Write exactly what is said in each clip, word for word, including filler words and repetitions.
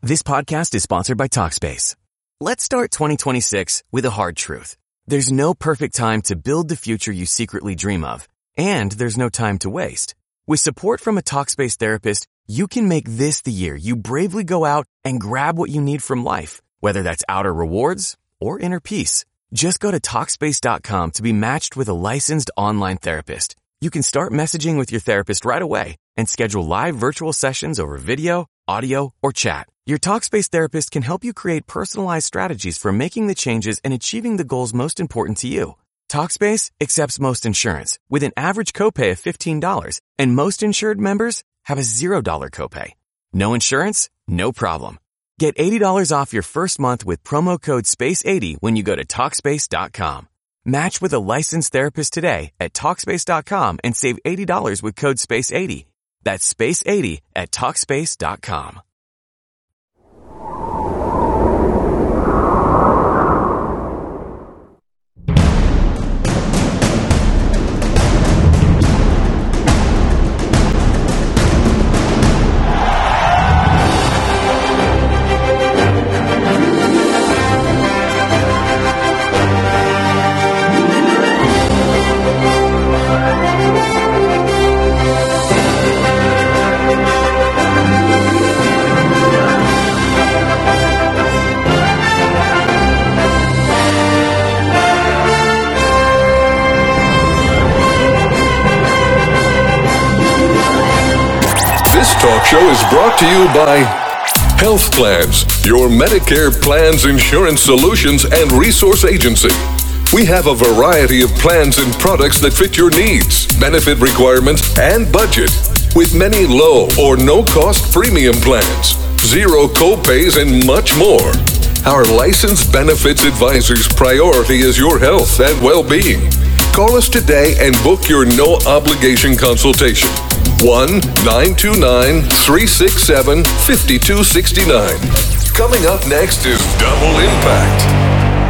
This podcast is sponsored by Talkspace. Let's start twenty twenty-six with a hard truth. There's no perfect time to build the future you secretly dream of, and there's no time to waste. With support from a Talkspace therapist, you can make this the year you bravely go out and grab what you need from life, whether that's outer rewards or inner peace. Just go to Talkspace dot com to be matched with a licensed online therapist. You can start messaging with your therapist right away and schedule live virtual sessions over video, audio, or chat. Your Talkspace therapist can help you create personalized strategies for making the changes and achieving the goals most important to you. Talkspace accepts most insurance with an average copay of fifteen dollars, and most insured members have a zero dollars copay. No insurance? No problem. Get eighty dollars off your first month with promo code space eighty when you go to Talkspace dot com. Match with a licensed therapist today at Talkspace dot com and save eighty dollars with code space eighty. That's space eighty at Talkspace dot com. Talk show is brought to you by Health Plans, your Medicare plans, insurance solutions, and resource agency. We have a variety of plans and products that fit your needs, benefit requirements, and budget, with many low or no-cost premium plans, zero co-pays, and much more. Our licensed benefits advisor's priority is your health and well-being. Call us today and book your no-obligation consultation. one nine two nine, three six seven, five two six nine. Coming up next is Double Impact.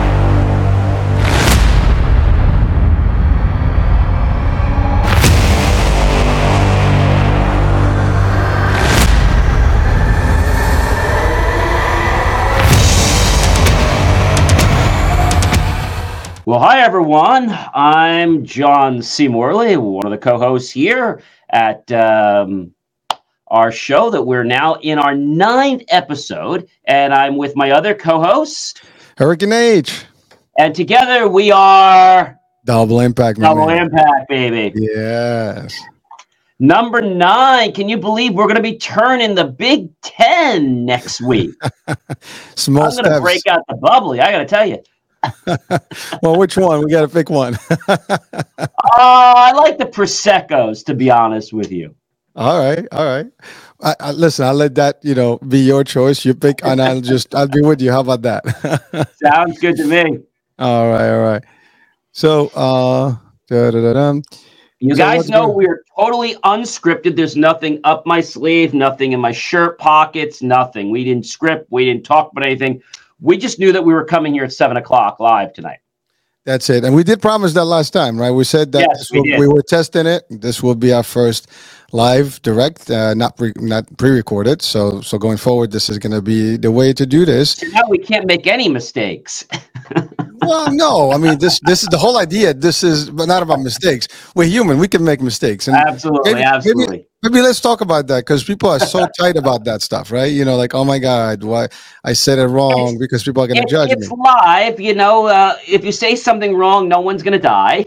Well, hi, everyone. I'm John C. Morley, one of the co-hosts here at um, our show that we're now in our ninth episode, and I'm with my other co-host, Hurricane H. And together we are Double Impact, Double man. Impact, baby. Yes. Number nine. Can you believe we're going to be turning the Big Ten next week? Small I'm going to break out the bubbly. I got to tell you. Well, which one? We got to pick one. uh, I like the Prosecco's, to be honest with you. All right, all right. I, I, listen, I'll let that you know be your choice. You pick, and I'll just I'll be with you. How about that? Sounds good to me. All right, all right. So, uh, da-da-da-dum. you so guys know going? We're totally unscripted. There's nothing up my sleeve, nothing in my shirt pockets, nothing. We didn't script. We didn't talk about anything. We just knew that we were coming here at seven o'clock live tonight. That's it. And we did promise that last time, right? We said that yes, we, will, we were testing it. This will be our first live direct, uh, not pre, not pre-recorded. So so going forward, this is going to be the way to do this. So now we can't make any mistakes. Well, no. I mean, this this is the whole idea. This is but not about mistakes. We're human. We can make mistakes. And absolutely, maybe, absolutely. Maybe, maybe let's talk about that because people are so tight about that stuff, right? You know, like, oh my God, why I said it wrong it's, because people are going to judge it's me. It's live. You know, uh, if you say something wrong, no one's going to die.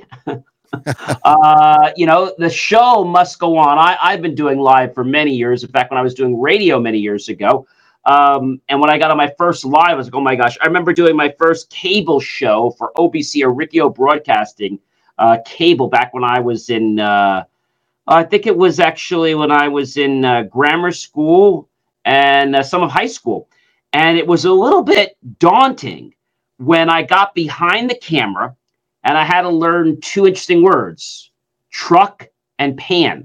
uh, you know, the show must go on. I, I've been doing live for many years. In fact, when I was doing radio many years ago, um, and when I got on my first live, I was like, oh my gosh, I remember doing my first cable show for O B C or Riccio Broadcasting uh, cable back when I was in, uh, I think it was actually when I was in uh, grammar school and uh, some of high school. And it was a little bit daunting when I got behind the camera and I had to learn two interesting words, truck and pan.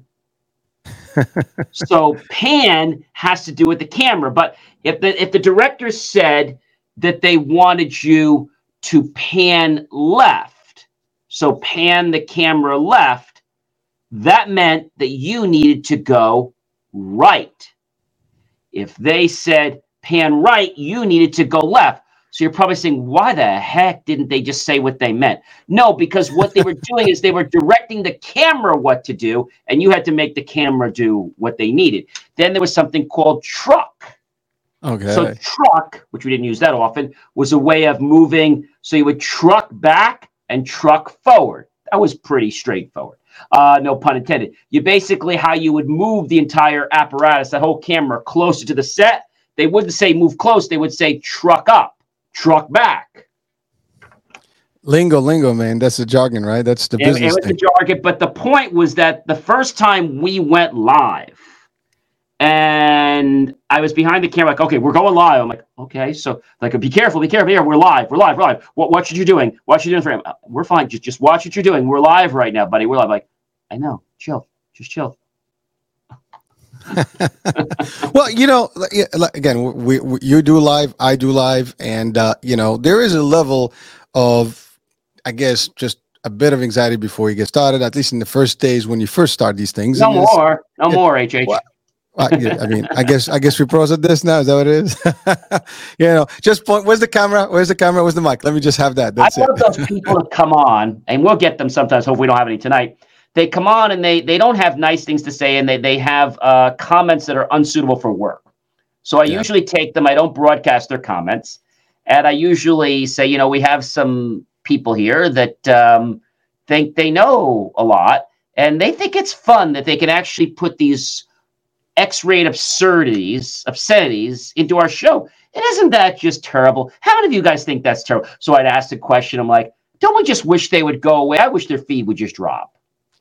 So pan has to do with the camera. But if the if the director said that they wanted you to pan left, so pan the camera left, that meant that you needed to go right. If they said pan right, you needed to go left. So you're probably saying, why the heck didn't they just say what they meant? No, because what they were doing is they were directing the camera what to do, and you had to make the camera do what they needed. Then there was something called truck. Okay. So truck, which we didn't use that often, was a way of moving. So you would truck back and truck forward. That was pretty straightforward. Uh, no pun intended. You basically how you would move the entire apparatus, that whole camera, closer to the set. They wouldn't say move close. They would say truck up, truck back. Lingo, lingo, man. That's the jargon, right? That's the It, business it was thing. the jargon. But the point was that the first time we went live, and I was behind the camera, like, okay, we're going live. I'm like, okay, so like, be careful, be careful. Here, we're live, we're live, we're live. What, what should you doing? What should you doing for him? We're fine. Just, just watch what you're doing. We're live right now, buddy. We're live. Like, I know. Chill. Just chill. Well, you know, like, yeah, like, again, we, we you do live, I do live, and uh, you know, there is a level of, I guess, just a bit of anxiety before you get started. At least in the first days when you first start these things. No And it's- more. No yeah. more, H H. Well, Uh, yeah, I mean, I guess I guess we pros at this now. Is that what it is? You know, just point. Where's the camera? Where's the camera? Where's the mic? Let me just have that. That's I it. love those people that come on, and we'll get them sometimes. Hope we don't have any tonight. They come on and they they don't have nice things to say, and they they have uh, comments that are unsuitable for work. So I Yeah. usually take them. I don't broadcast their comments, and I usually say, you know, we have some people here that um, think they know a lot, and they think it's fun that they can actually put these X-rayed absurdities, obscenities into our show. And isn't that just terrible? How many of you guys think that's terrible? So I'd ask the question. I'm like, don't we just wish they would go away? I wish their feed would just drop.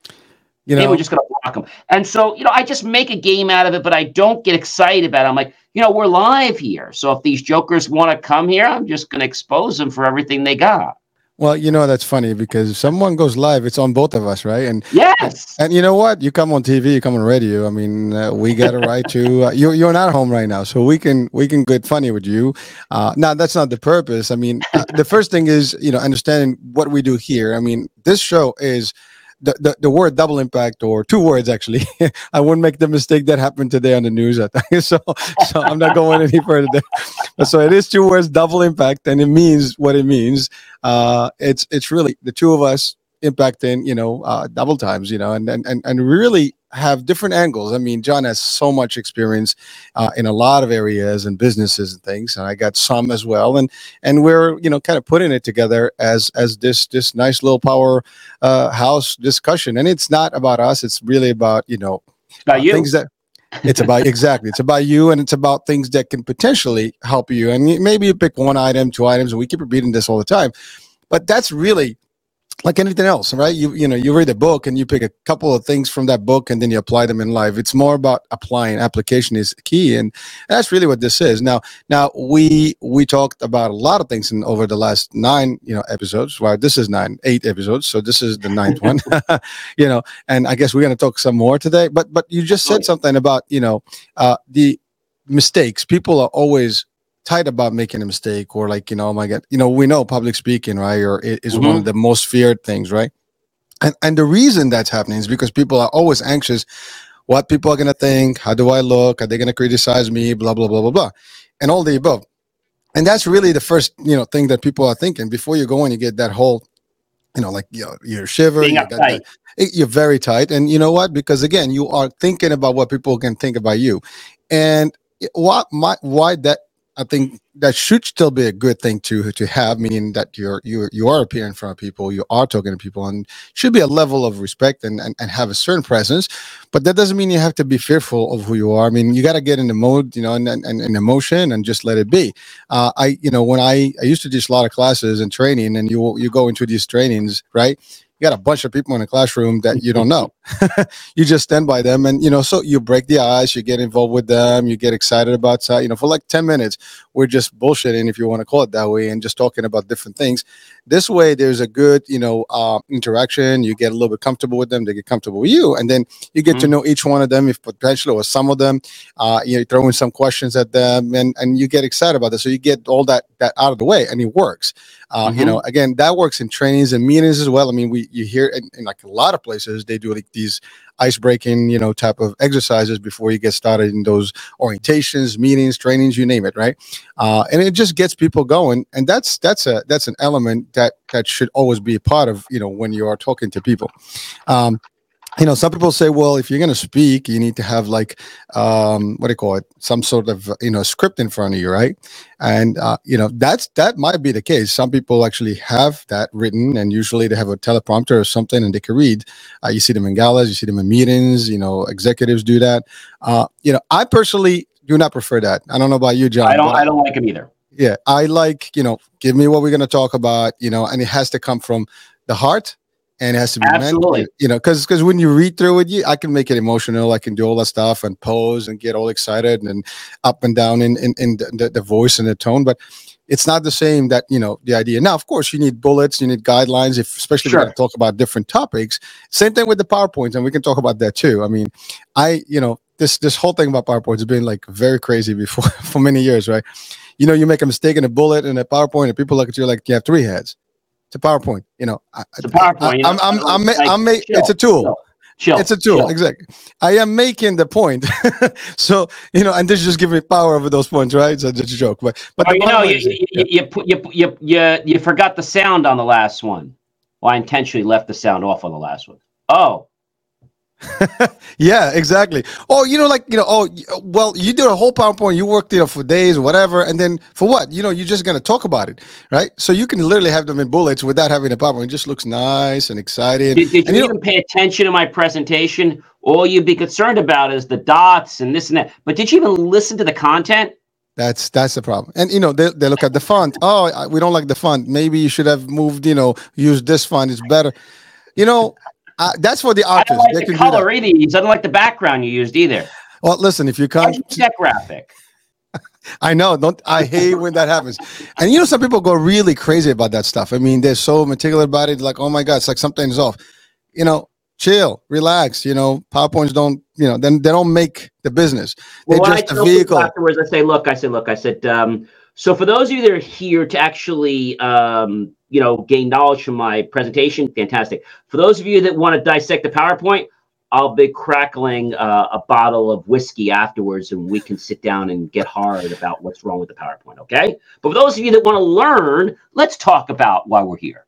You They know, were just going to block them. And so, you know, I just make a game out of it, but I don't get excited about it. I'm like, you know, we're live here. So if these jokers want to come here, I'm just going to expose them for everything they got. well, you know, that's funny because if someone goes live, it's on both of us, right? And Yes. and you know what? You come on T V, you come on radio. I mean, uh, we got a right to. Uh, you you're not home right now, so we can we can get funny with you. Uh, now that's not the purpose. I mean, uh, the first thing is you know understanding what we do here. I mean, this show is. The, the, the word double impact, or two words actually. I wouldn't make the mistake that happened today on the news. I think so. So I'm not going any further there. But so it is two words, double impact, and it means what it means. Uh, it's it's really the two of us impacting, you know, uh, double times, you know, and and and and really have different angles. I mean, John has so much experience uh, in a lot of areas and businesses and things, and I got some as well. And and we're you know kind of putting it together as as this this nice little power uh, house discussion. And it's not about us; it's really about you know About uh, you. things that. It's about exactly. It's about you, and it's about things that can potentially help you. And you- maybe you pick one item, two items, and we keep repeating this all the time. But that's really like anything else, right? You you know, you read a book and you pick a couple of things from that book and then you apply them in life. It's more about applying. Application is key, and that's really what this is. Now, now we we talked about a lot of things in over the last nine you know episodes. Well, this is nine, eight episodes, so this is the ninth one. You know, and I guess we're going to talk some more today. But but you just said something about you know uh, the mistakes. People are always tight about making a mistake, or like you know, oh my God, you know, we know public speaking, right, or it is one of the most feared things, right? And and the reason that's happening is because people are always anxious. What people are gonna think? How do I look? Are they gonna criticize me? Blah blah blah blah blah, and all the above. And that's really the first you know thing that people are thinking before you go in. You get that whole, you know, like you know, you're shiver. Being You got uptight. that, you're very tight, and you know what? Because again, you are thinking about what people can think about you, and what my why that. I think that should still be a good thing to to have, meaning that you're you you are appearing in front of people, you are talking to people, and should be a level of respect and, and, and have a certain presence. But that doesn't mean you have to be fearful of who you are. I mean, you got to get in the mode, you know, and, and, and emotion, and just let it be. Uh, I you know when I I used to teach a lot of classes and training, and you you go into these trainings, right? You got a bunch of people in a classroom that you don't know. You just stand by them, and you know, so you break the ice, you get involved with them, you get excited about, uh, you know, for like ten minutes, we're just bullshitting, if you want to call it that way, and just talking about different things. This way, there's a good, you know, uh, interaction. You get a little bit comfortable with them, they get comfortable with you, and then you get to Mhm. know each one of them, if potentially or some of them. Uh, you throw in some questions at them, and and you get excited about this, so you get all that that out of the way, and it works. Uh, Mhm. You know, again, that works in trainings and meetings as well. I mean, we you hear in, in like a lot of places they do like these ice breaking, you know, type of exercises before you get started in those orientations, meetings, trainings, you name it, right? Uh, and it just gets people going, and that's that's a that's an element that that should always be a part of, you know, when you are talking to people. Um, you know, some people say, well, if you're going to speak, you need to have like, um, what do you call it? Some sort of, you know, script in front of you, right? And, uh, you know, that's, that might be the case. Some people actually have that written, and usually they have a teleprompter or something and they can read. Uh, you see them in galas, you see them in meetings, you know, executives do that. Uh, you know, I personally do not prefer that. I don't know about you, John. I don't. but I don't like him either. Yeah, I like, you know, give me what we're going to talk about, you know, and it has to come from the heart, and it has to be Absolutely. meant, you know, because because when you read through it, you, I can make it emotional. I can do all that stuff and pose and get all excited and up and down in in, in the, the voice and the tone, but it's not the same that, you know, the idea. Now, of course, you need bullets, you need guidelines, if especially Sure. if we're going to talk about different topics. Same thing with the PowerPoint, and we can talk about that too. I mean, I, you know, this this whole thing about PowerPoint has been like very crazy before for many years, right? You know, you make a mistake in a bullet in a PowerPoint, and people look at you like you have three heads. It's a PowerPoint, you know. I, It's a PowerPoint. I, you know, I'm, I'm, I'm, like, I'm, ma- chill, it's a tool. Chill, chill, It's a tool, chill. exactly. I am making the point. So, you know, and this just give me power over those points, right? So it's a joke. But, but Well, the you know, bottom line you is, you, yeah. you, put, you you you you forgot the sound on the last one. Well, I intentionally left the sound off on the last one. Oh, Yeah, exactly. Oh, you know, like, you know, oh, y- well, you did a whole PowerPoint, you worked there for days or whatever, and then for what? You know, you're just going to talk about it, right? So you can literally have them in bullets without having a PowerPoint. It just looks nice and exciting. did, did And you you know, even pay attention to my presentation? All you'd be concerned about is the dots and this and that. But did you even listen to the content? That's that's the problem. And you know, they, they look at the font. Oh, I- we don't like the font. Maybe you should have moved, you know, use this font. It's better. You know, uh, that's for the I don't artists. like They the can do that. color either. You don't like the background you used either. Well, listen, if you Why come, did you use that graphic? I know, don't I hate when that happens. And you know, some people go really crazy about that stuff. I mean, they're so meticulous about it, like, oh my God, it's like something's off. You know, chill, relax. You know, PowerPoints don't, you know, then they don't make the business. They're Well, when I just a tell people vehicle. afterwards, I say, look, I said, look, I said, um, so for those of you that are here to actually, um, you know, gain knowledge from my presentation, fantastic. For those of you that want to dissect the PowerPoint, I'll be crackling uh, a bottle of whiskey afterwards, and we can sit down and get hard about what's wrong with the PowerPoint, okay? But for those of you that want to learn, let's talk about why we're here.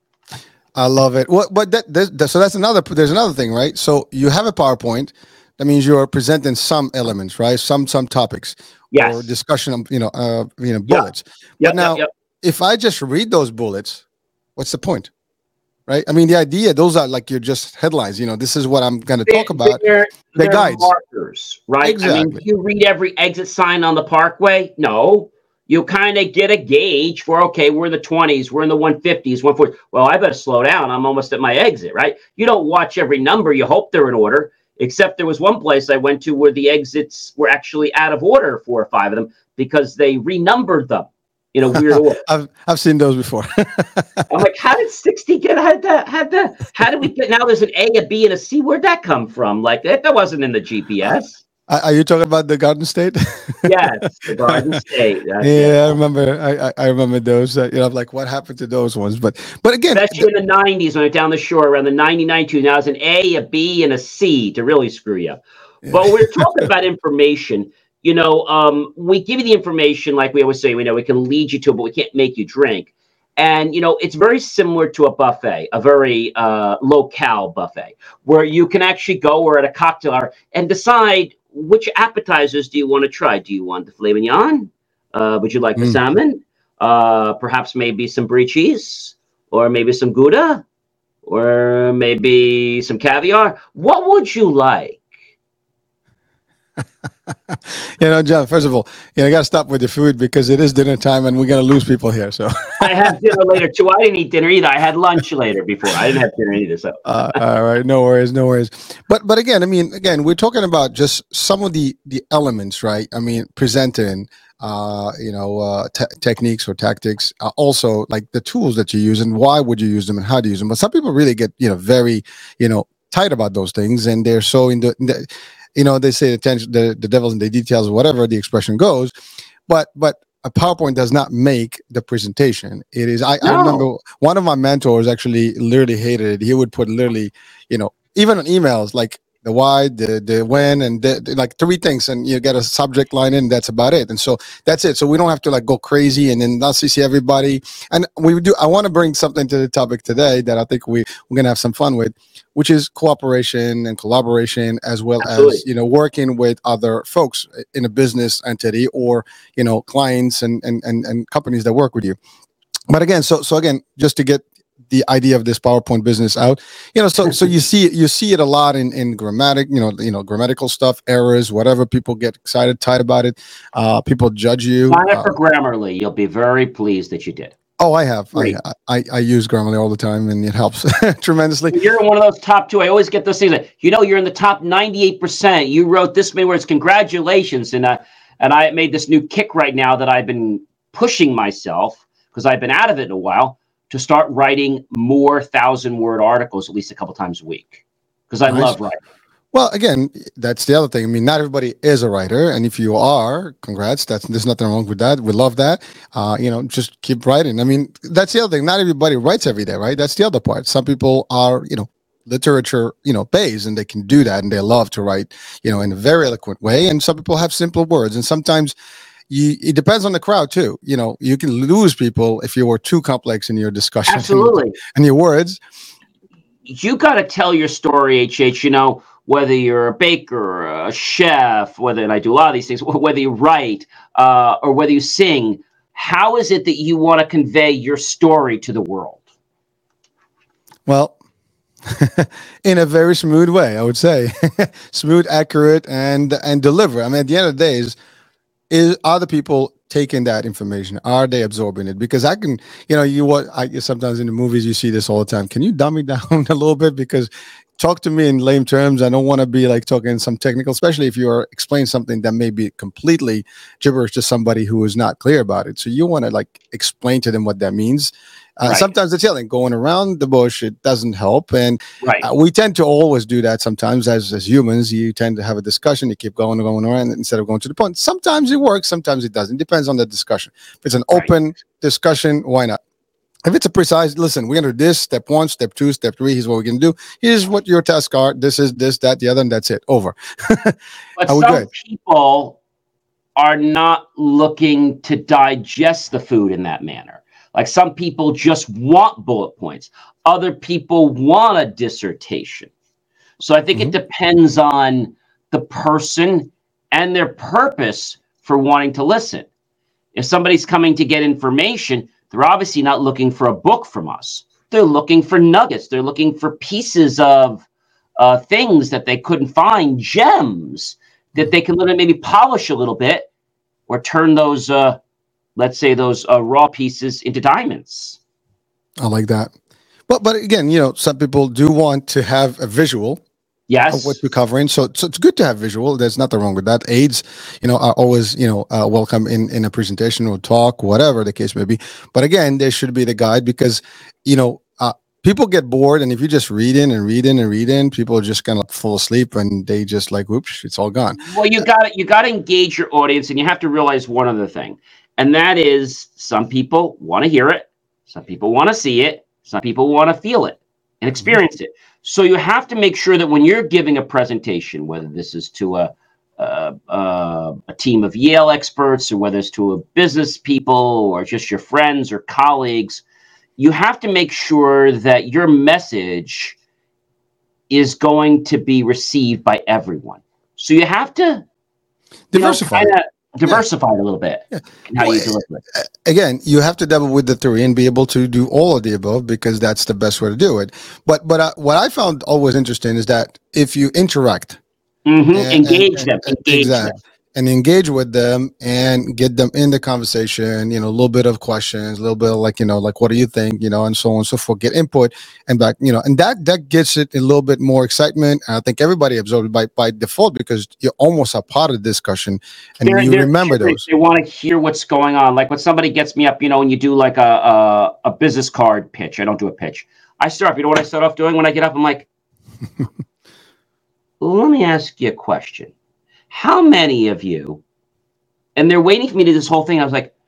I love it. What, but that, that, that- so that's another. There's another thing, right? So you have a PowerPoint. That means you're presenting some elements, right? Some some topics Yes. or discussion of, you know, uh, you know, Yeah. bullets. Yep, But now, yep, yep. if I just read those bullets, what's the point, right? I mean, the idea, those are like you're just headlines. You know, this is what I'm going to talk about. They're, the they're guides. markers, right? I mean, Exactly. if you read every exit sign on the parkway, no. You kind of get a gauge for, okay, we're in the twenties, we're in the one fifties, one forties. Well, I better slow down. I'm almost at my exit, right? You don't watch every number. You hope they're in order, except there was one place I went to where the exits were actually out of order, four or five of them, because they renumbered them in a weird order. I've I've seen those before. I'm like, how did sixty get, how did that, how did that, how did we get, now there's an A, a B, and a C. Where'd that come from? Like, that, that wasn't in the G P S. Are are you talking about the Garden State? Yes, the Garden State. That's Yeah, I it. remember. I I, I remember those. Uh, you know, like what happened to those ones? But but again, Especially in the nineties when I went down the shore around the ninety-nine two. Now it's an A, a B, and a C to really screw you. But we're talking about information. You know, um, we give you the information, like we always say, we know we can lead you to it, but we can't make you drink. And, you know, it's very similar to a buffet, a very uh, low-cal buffet, where you can actually go or at a cocktail hour and decide which appetizers do you want to try. Do you want the filet mignon? Uh, would you like the Mm. salmon? Uh, perhaps maybe some brie cheese, or maybe some Gouda, or maybe some caviar. What would you like? you know, John. First of all, you know, I got to stop with the food because it is dinner time and we're gonna lose people here. So, I have dinner later too. I didn't eat dinner either. I had lunch later before. I didn't have dinner either. So uh, all right, no worries, no worries. But but again, I mean, again, we're talking about just some of the the elements, right? I mean, presenting, uh, you know, uh, te- techniques or tactics. Uh, also, like the tools that you use and why would you use them and how do you use them. But some people really get, you know, very, you know, tight about those things, and they're so in the, in the you know, they say attention, the, the devil's in the details, whatever the expression goes. But but a PowerPoint does not make the presentation. It is. I, No. I remember one of my mentors actually literally hated it. He would put literally, you know, even on emails like the why, the the when, and the, the, like three things, and you get a subject line in. That's about it, and so that's it. So we don't have to like go crazy and then not see everybody. And we do. I want to bring something to the topic today that I think we we're gonna have some fun with, which is cooperation and collaboration, as well Absolutely. as, you know, working with other folks in a business entity, or, you know, clients and and and, and companies that work with you. But again, so so again, just to get the idea of this PowerPoint business out, you know, so so you see you see it a lot in in grammatic, you know, you know, grammatical stuff, errors, whatever. People get excited, tight about it. Uh, people judge you. Sign up Uh, for Grammarly. You'll be very pleased that you did. oh, I have. I, Great. I I use Grammarly all the time, and it helps tremendously. You're in one of those top two. I always get those things that, you know, you're in the top ninety-eight percent. You wrote this many words. Congratulations. And uh, and I made this new kick right now that I've been pushing myself, because I've been out of it in a while, to start writing more thousand word articles at least a couple times a week, because I Nice. love writing. Well, again, that's the other thing. I mean, not everybody is a writer, and if you are, congrats. That's there's nothing wrong with that. We love that. Uh, you know, just keep writing. I mean, that's the other thing. Not everybody writes every day, right? That's the other part. Some people are, you know, literature, you know, based, and they can do that, and they love to write, you know, in a very eloquent way. And some people have simple words, and sometimes you, it depends on the crowd too. You know, you can lose people if you were too complex in your discussion and, Absolutely. and your words. You got to tell your story, H H, you know, whether you're a baker, a chef, whether, and I do a lot of these things, whether you write uh, or whether you sing, how is it that you want to convey your story to the world? Well, in a very smooth way, I would say. Smooth, accurate, and and deliver. I mean, at the end of the day, is is are the people taking that information? Are they absorbing it? Because I can, you know, you what I sometimes in the movies you see this all the time. Can you dumb it down a little bit? Because talk to me in lame terms. I don't want to be like talking some technical, especially if you are explaining something that may be completely gibberish to somebody who is not clear about it. So you want to like explain to them what that means. Uh, Right. Sometimes it's yelling, going around the bush, it doesn't help. And Right. uh, we tend to always do that sometimes as, as humans. You tend to have a discussion, you keep going and going around instead of going to the point. Sometimes it works, sometimes it doesn't. It depends on the discussion. If it's an Right. open discussion, why not? If it's a precise, listen, we're going to do this, step one, step two, step three, here's what we're going to do. Here's what your tasks are. This is this, that, the other, and that's it. Over. But Are we some good? people are not looking to digest the food in that manner. Like some people just want bullet points. Other people want a dissertation. So I think Mhm. it depends on the person and their purpose for wanting to listen. If somebody's coming to get information, they're obviously not looking for a book from us. They're looking for nuggets. They're looking for pieces of uh, things that they couldn't find, gems that they can literally maybe polish a little bit or turn those, uh, let's say, those uh, raw pieces into diamonds. I like that. But but again, you know, some people do want to have a visual Yes. of what you're covering. So, so it's good to have visual. There's nothing wrong with that. Aids, you know, are always, you know, uh, welcome in, in a presentation or talk, whatever the case may be. But again, there should be the guide because, you know, uh, people get bored. And if you just read in and read in and read in, people are just kind of fall asleep and they just like, whoops, it's all gone. Well, you got you got to engage your audience, and you have to realize one other thing, and that is some people want to hear it, some people want to see it, some people want to feel it and experience it. So you have to make sure that when you're giving a presentation, whether this is to a a, a, a team of Yale experts or whether it's to a business people or just your friends or colleagues, you have to make sure that your message is going to be received by everyone. So you have to you know, Diversify. kinda diversify it a little bit Yeah. in how Well, you deliver it. Again, you have to dabble with the three and be able to do all of the above because that's the best way to do it. But but uh, what I found always interesting is that if you interact, Mhm. and- Engage and- them. and- Engage exact- them. and engage with them and get them in the conversation, you know, a little bit of questions, a little bit of like, you know, like, what do you think, you know, and so on and so forth, get input and back, you know, and that, that gets it a little bit more excitement. And I think everybody absorbs it by, by default because you almost are part of the discussion and They're- you they're remember curious. those. They want to hear what's going on. Like when somebody gets me up, you know, when you do like a, a a business card pitch. I don't do a pitch. I start off. You know what I start off doing when I get up? I'm like, let me ask you a question. How many of you? And they're waiting for me to do this whole thing. I was like,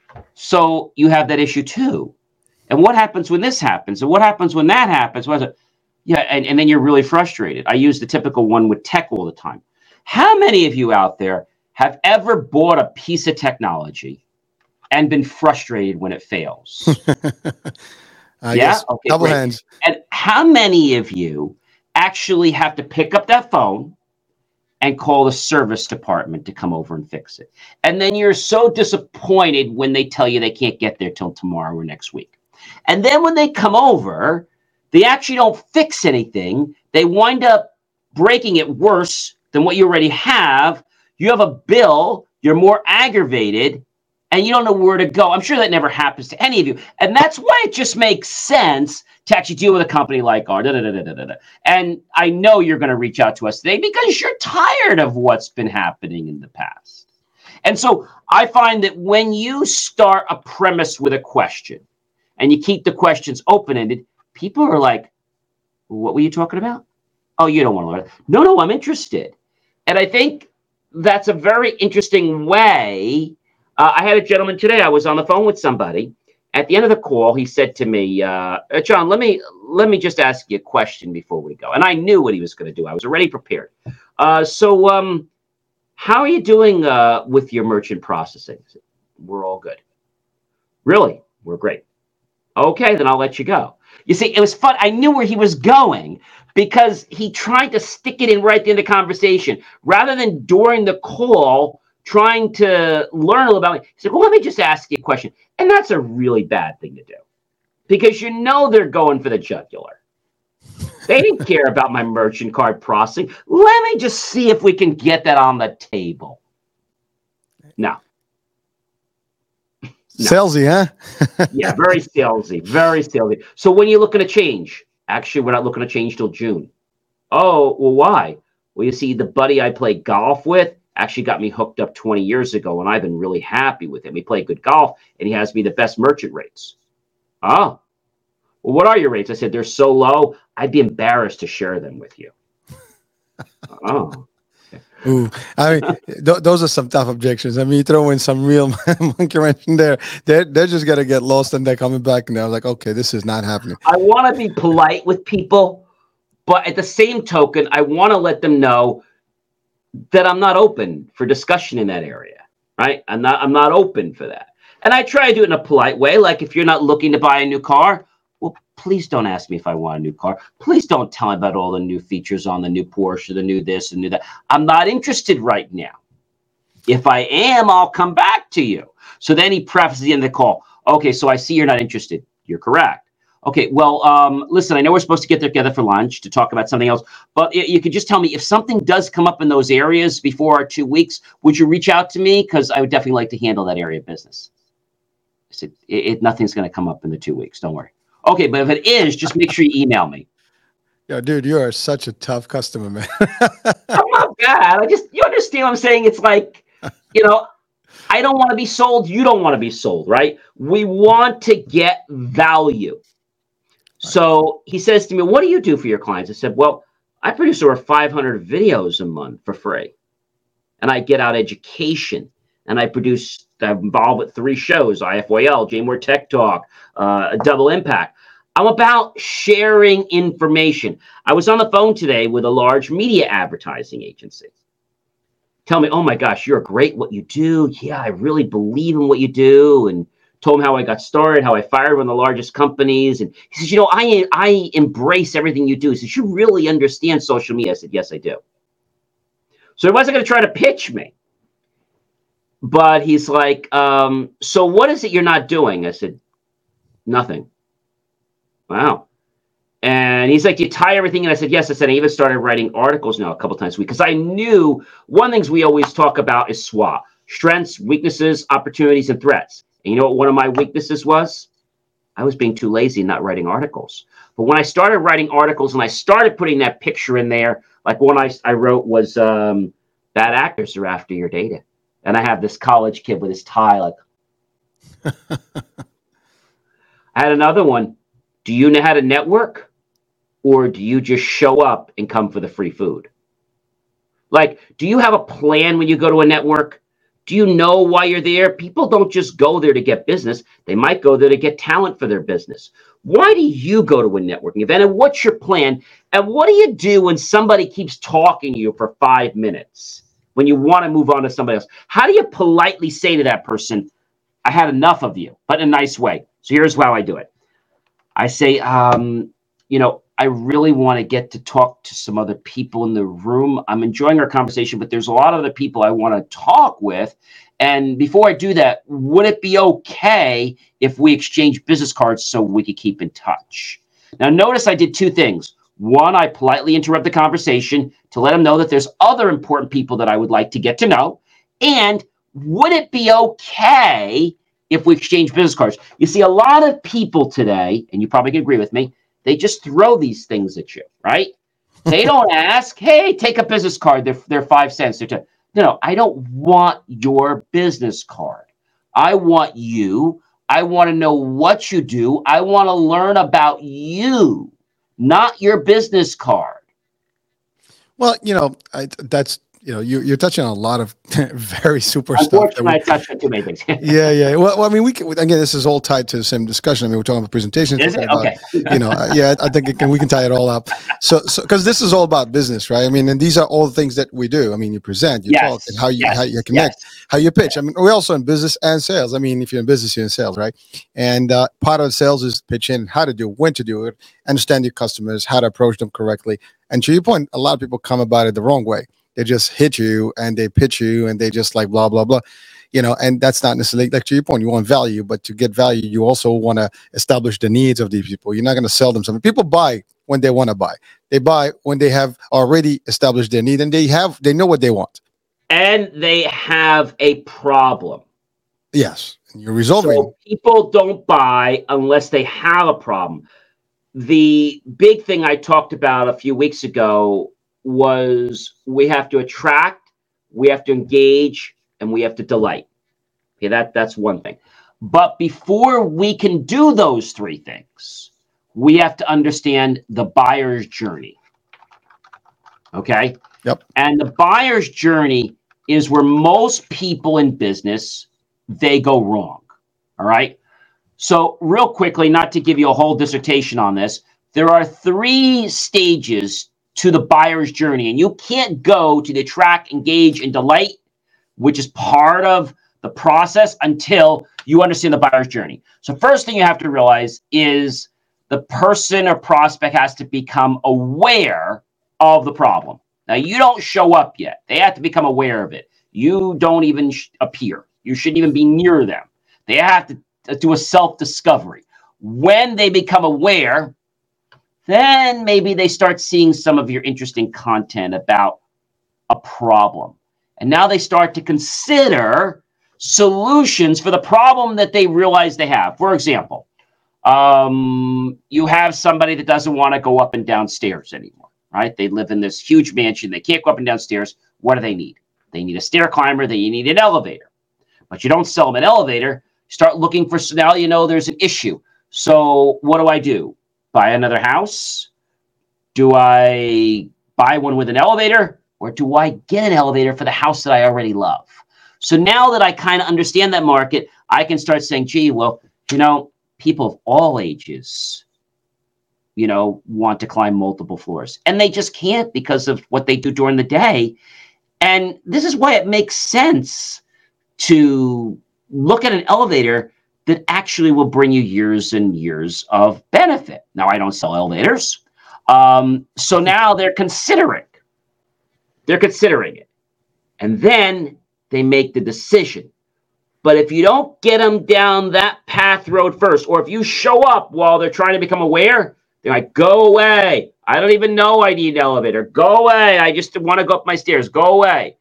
So you have that issue too. And what happens when this happens? And what happens when that happens? What is it? Yeah, and, and then you're really frustrated. I use the typical one with tech all the time. How many of you out there have ever bought a piece of technology and been frustrated when it fails? Uh, yeah, yes. okay, Double great. hands. And how many of you actually have to pick up that phone and call the service department to come over and fix it? And then you're so disappointed when they tell you they can't get there till tomorrow or next week. And then when they come over, they actually don't fix anything. They wind up breaking it worse than what you already have. You have a bill, you're more aggravated, and you don't know where to go. I'm sure that never happens to any of you. And that's why it just makes sense to actually deal with a company like ours. Da, da, da, da, da, da. And I know you're going to reach out to us today because you're tired of what's been happening in the past. And so I find that when you start a premise with a question and you keep the questions open-ended, people are like, what were you talking about? Oh, you don't want to learn. No, no, I'm interested. And I think that's a very interesting way. Uh, I had a gentleman today. I was on the phone with somebody. At the end of the call, he said to me, uh, John, let me let me just ask you a question before we go. And I knew what he was going to do. I was already prepared. Uh, so um, how are you doing uh, with your merchant processing? Said, we're all good. Really? We're great. Okay, then I'll let you go. You see, it was fun. I knew where he was going because he tried to stick it in right in the conversation rather than during the call trying to learn a little about it. He said, well, let me just ask you a question. And that's a really bad thing to do because you know they're going for the jugular. They didn't care about my merchant card processing. Let me just see if we can get that on the table. No. No. Salesy, huh? Yeah, very salesy, very salesy. So when you're looking to change, actually, we're not looking to change till June. Oh, well, why? Well, you see, the buddy I play golf with actually got me hooked up twenty years ago, and I've been really happy with him. We play good golf, and he has me the best merchant rates. Oh, well, what are your rates? I said, they're so low, I'd be embarrassed to share them with you. Oh. Ooh, I mean, th- those are some tough objections. I mean, you throw in some real monkey wrench in there. They're, they're just going to get lost and they're coming back and they're like, okay, this is not happening. I want to be polite with people, but at the same token, I want to let them know that I'm not open for discussion in that area, right? I'm not, I'm not open for that. And I try to do it in a polite way. Like if you're not looking to buy a new car, well, please don't ask me if I want a new car. Please don't tell me about all the new features on the new Porsche, the new this and new that. I'm not interested right now. If I am, I'll come back to you. So then he prefaces the end of the call. Okay, so I see you're not interested. You're correct. Okay, well, um, listen, I know we're supposed to get together for lunch to talk about something else, but you could just tell me if something does come up in those areas before our two weeks, would you reach out to me? Because I would definitely like to handle that area of business. I said, it, it, nothing's going to come up in the two weeks. Don't worry. Okay, but if it is, just make sure you email me. Yeah, dude, you are such a tough customer, man. I'm not bad. I just, you understand what I'm saying? It's like, you know, I don't want to be sold. You don't want to be sold, right? We want to get value. So he says to me, what do you do for your clients? I said, well, I produce over five hundred videos a month for free. And I get out education. And I produce, I'm involved with three shows, I F Y L, JMOR Tech Talk, uh, Double Impact. I'm about sharing information. I was on the phone today with a large media advertising agency. Tell me, oh my gosh, you're great what you do. Yeah, I really believe in what you do. And told him how I got started, how I fired one of the largest companies. And he says, you know, I, I embrace everything you do. He says, you really understand social media. I said, yes, I do. So he wasn't going to try to pitch me. But he's like, um, so what is it you're not doing? I said, nothing. Wow. And he's like, you tie everything in? I said, yes. I said, I even started writing articles now a couple times a week because I knew one of the things we always talk about is SWOT, strengths, weaknesses, opportunities, and threats. And you know what one of my weaknesses was? I was being too lazy and not writing articles. But when I started writing articles and I started putting that picture in there, like one I, I wrote was um, bad actors are after your data. And I have this college kid with his tie. Like, I had another one. Do you know how to network? Or do you just show up and come for the free food? Like, do you have a plan when you go to a network? Do you know why you're there? People don't just go there to get business. They might go there to get talent for their business. Why do you go to a networking event, and what's your plan? And what do you do when somebody keeps talking to you for five minutes, when you want to move on to somebody else? How do you politely say to that person, I had enough of you, but in a nice way? So here's how I do it. I say, um, you know, I really want to get to talk to some other people in the room. I'm enjoying our conversation, but there's a lot of other people I want to talk with. And before I do that, would it be okay if we exchange business cards so we could keep in touch? Now, notice I did two things. One, I politely interrupt the conversation to let them know that there's other important people that I would like to get to know. And would it be okay if we exchange business cards? You see, a lot of people today, and you probably can agree with me, they just throw these things at you, right? They don't ask, hey, take a business card. They're, they're five cents. They're t- no, no, I don't want your business card. I want you. I want to know what you do. I want to learn about you, not your business card. Well, you know, I, that's, you know, you, you're touching on a lot of very super stuff. Unfortunately, I touched on too many things. yeah, yeah. Well, well, I mean, we can, again, this is all tied to the same discussion. I mean, we're talking about presentations. Is it? About, okay. you know, uh, yeah, I think it can, we can tie it all up. So, so because this is all about business, right? I mean, and these are all the things that we do. I mean, you present, you yes. talk, and how you yes. how you connect, yes. how you pitch. I mean, we're also in business and sales. I mean, if you're in business, you're in sales, right? And uh, part of sales is pitching, how to do, when to do it, understand your customers, how to approach them correctly. And to your point, a lot of people come about it the wrong way. They just hit you and they pitch you and they just like blah, blah, blah, you know, and that's not necessarily, like to your point, you want value, but to get value, you also want to establish the needs of these people. You're not going to sell them something. People buy when they want to buy. They buy when they have already established their need and they have, they know what they want. And they have a problem. Yes. And you're resolving. So people don't buy unless they have a problem. The big thing I talked about a few weeks ago was we have to attract, we have to engage, and we have to delight. Okay, that, that's one thing. But before we can do those three things, we have to understand the buyer's journey. Okay? Yep. And the buyer's journey is where most people in business, they go wrong. All right? So real quickly, not to give you a whole dissertation on this, there are three stages to the buyer's journey. And you can't go to the attract, engage, and delight, which is part of the process, until you understand the buyer's journey. So first thing you have to realize is the person or prospect has to become aware of the problem. Now, you don't show up yet. They have to become aware of it. You don't even sh- appear. You shouldn't even be near them. They have to uh, do a self-discovery. When they become aware, then maybe they start seeing some of your interesting content about a problem. And now they start to consider solutions for the problem that they realize they have. For example, um, you have somebody that doesn't want to go up and down stairs anymore, right? They live in this huge mansion. They can't go up and down stairs. What do they need? They need a stair climber. They need an elevator. But you don't sell them an elevator. You start looking for, so now you know there's an issue. So what do I do? Buy another house? Do I buy one with an elevator? Or do I get an elevator for the house that I already love? So now that I kind of understand that market, I can start saying, gee, well, you know, people of all ages, you know, want to climb multiple floors. And they just can't because of what they do during the day. And this is why it makes sense to look at an elevator that actually will bring you years and years of benefit. Now, I don't sell elevators. Um, so now they're considering. They're considering it. And then they make the decision. But if you don't get them down that path road first, or if you show up while they're trying to become aware, they're like, go away. I don't even know I need an elevator. Go away. I just want to go up my stairs. Go away.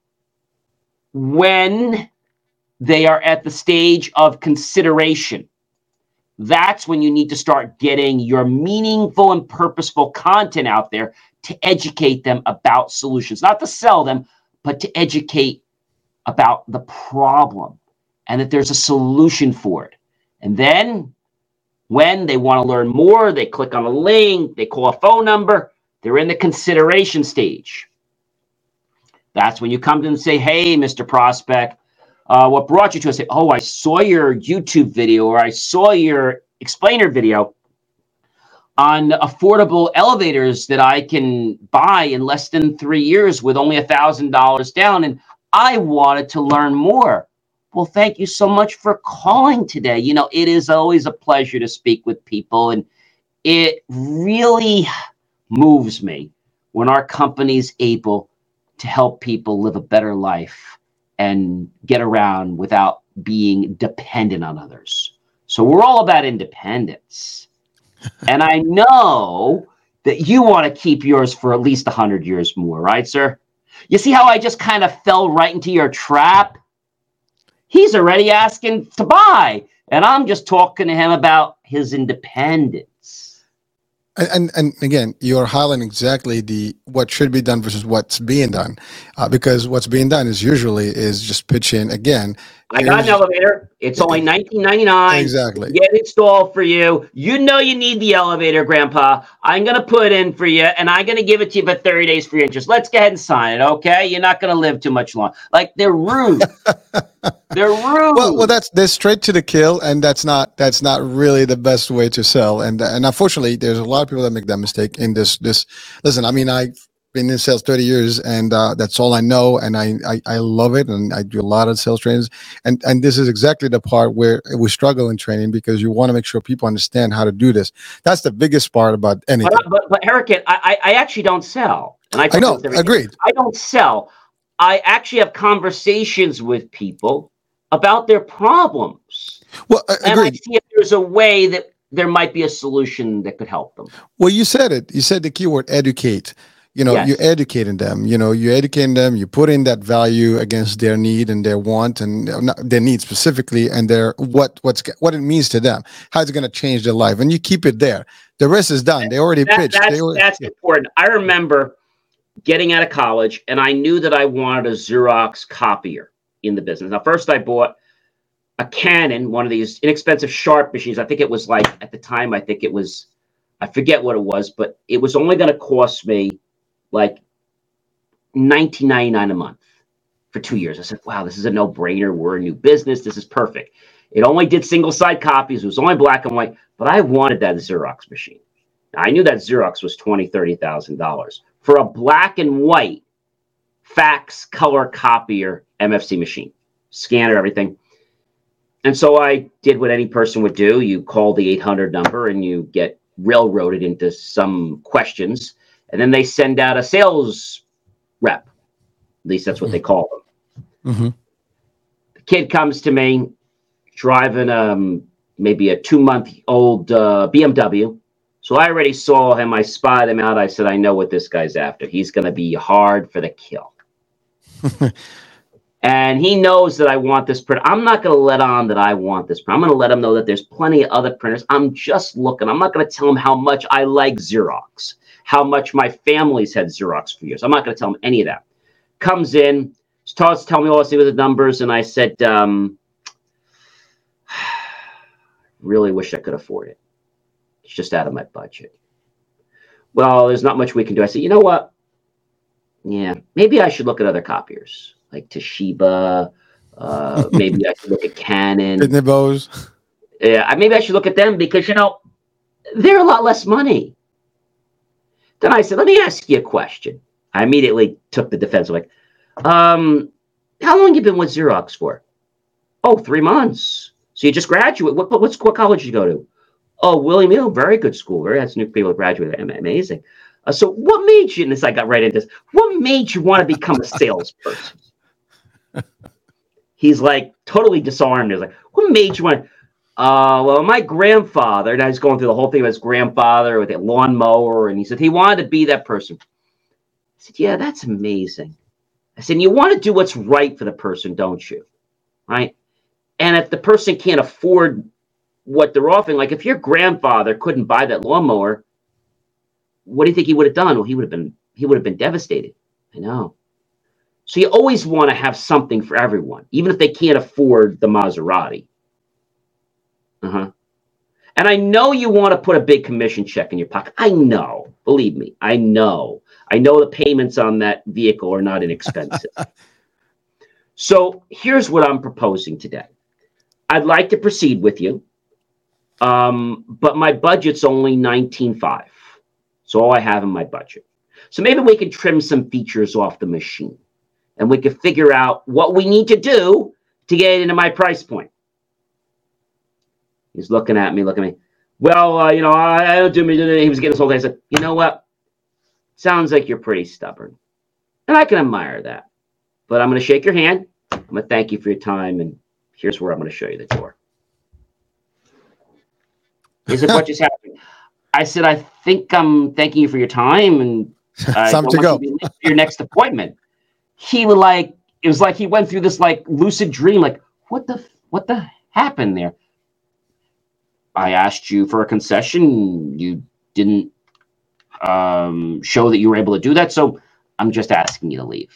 When they are at the stage of consideration, that's when you need to start getting your meaningful and purposeful content out there to educate them about solutions, not to sell them, but to educate about the problem and that there's a solution for it. And then when they want to learn more, they click on a link, they call a phone number, they're in the consideration stage. That's when you come to them and say, hey, Mister Prospect, uh, what brought you to it? Say, oh, I saw your YouTube video, or I saw your explainer video on affordable elevators that I can buy in less than three years with only a thousand dollars down. And I wanted to learn more. Well, thank you so much for calling today. You know, it is always a pleasure to speak with people, and it really moves me when our company's able to help people live a better life and get around without being dependent on others. So we're all about independence. And I know that you want to keep yours for at least one hundred years more, right, sir? You see how I just kind of fell right into your trap? He's already asking to buy, and I'm just talking to him about his independence. And, and and again, you're highlighting exactly the what should be done versus what's being done, uh, because what's being done is usually is just pitching again. I got an elevator. It's only nineteen ninety-nine. Exactly. Get it installed for you. You know you need the elevator, Grandpa. I'm going to put it in for you, and I'm going to give it to you for thirty days free interest. Let's go ahead and sign it, okay? You're not going to live too much long. Like, they're rude. They're rude. Well, well, that's they're straight to the kill, and that's not that's not really the best way to sell. And and unfortunately, there's a lot of people that make that mistake in this. This listen, I mean, I've been in sales thirty years, and uh, that's all I know, and I, I I love it, and I do a lot of sales trainings, and and this is exactly the part where we struggle in training, because you want to make sure people understand how to do this. That's the biggest part about anything. But but, but Eric, I I actually don't sell, and I, I know, agreed. I don't sell. I actually have conversations with people about their problems. Well, uh, and agreed. I see if there's a way that there might be a solution that could help them. Well, you said it. You said the keyword educate. You know, Yes. you're educating them. You know, you're educating them. You put in that value against their need and their want, and uh, not their need specifically, and their what what's what it means to them, how it's going to change their life, and you keep it there. The rest is done. They already That- pitched. that's They already, that's yeah. important. I remember getting out of college, and I knew that I wanted a Xerox copier in the business. Now, first I bought a Canon, one of these inexpensive Sharp machines. I think it was like, at the time, I think it was, I forget what it was, but it was only going to cost me like nineteen ninety-nine a month for two years. I said, wow, this is a no-brainer. We're a new business. This is perfect. It only did single-side copies. It was only black and white, but I wanted that Xerox machine. Now, I knew that Xerox was twenty thousand dollars, thirty thousand dollars for a black and white fax color copier M F C machine, scanner, everything. And so I did what any person would do. You call the eight hundred number and you get railroaded into some questions, and then they send out a sales rep. At least that's what they call them. Mm-hmm. The kid comes to me driving um, maybe a two-month-old uh, B M W. So I already saw him. I spied him out. I said, I know what this guy's after. He's going to be hard for the kill. And he knows that I want this printer. I'm not going to let on that I want this printer. I'm going to let him know that there's plenty of other printers. I'm just looking. I'm not going to tell him how much I like Xerox, how much my family's had Xerox for years. I'm not going to tell him any of that. Comes in, starts telling me all this with the numbers, and I said, um, really wish I could afford it. It's just out of my budget. Well, there's not much we can do. I said, you know what? Yeah, maybe I should look at other copiers, like Toshiba. Uh, maybe I should look at Canon. Pitney Bowes. Yeah, maybe I should look at them because, you know, they're a lot less money. Then I said, let me ask you a question. I immediately took the defense. I'm like, um, how long you been with Xerox for? Oh, three months. So you just graduated. What, what, what's, what college did you go to? Oh, William Hill, very good school. Very that's new people graduated. Amazing. Uh, so what made you, and this I got right into this, what made you want to become a salesperson? He's like totally disarmed. He's like, what made you want to? Uh, well, my grandfather, and I was going through the whole thing of his grandfather with a lawnmower, and he said he wanted to be that person. I said, yeah, that's amazing. I said, you want to do what's right for the person, don't you? Right? And if the person can't afford what they're offering, like if your grandfather couldn't buy that lawnmower, what do you think he would have done? Well, he would have been he would have been devastated. I know. So you always want to have something for everyone, even if they can't afford the Maserati. Uh-huh. And I know you want to put a big commission check in your pocket. I know. Believe me, I know. I know the payments on that vehicle are not inexpensive. So here's what I'm proposing today. I'd like to proceed with you, um, but my budget's only nineteen five. It's all I have in my budget. So maybe we can trim some features off the machine, and we can figure out what we need to do to get into my price point. He's looking at me, looking at me. Well, uh, you know, I, I don't do me. He was getting this whole thing. I said, you know what? Sounds like you're pretty stubborn, and I can admire that. But I'm going to shake your hand. I'm going to thank you for your time, and here's where I'm going to show you the door. He said, what just happened? I said, I think I'm thanking you for your time, and I time don't to want go. you to be late for your next appointment. He was like, it was like he went through this like lucid dream. Like, what the, what the happened there? I asked you for a concession. You didn't um, show that you were able to do that. So I'm just asking you to leave.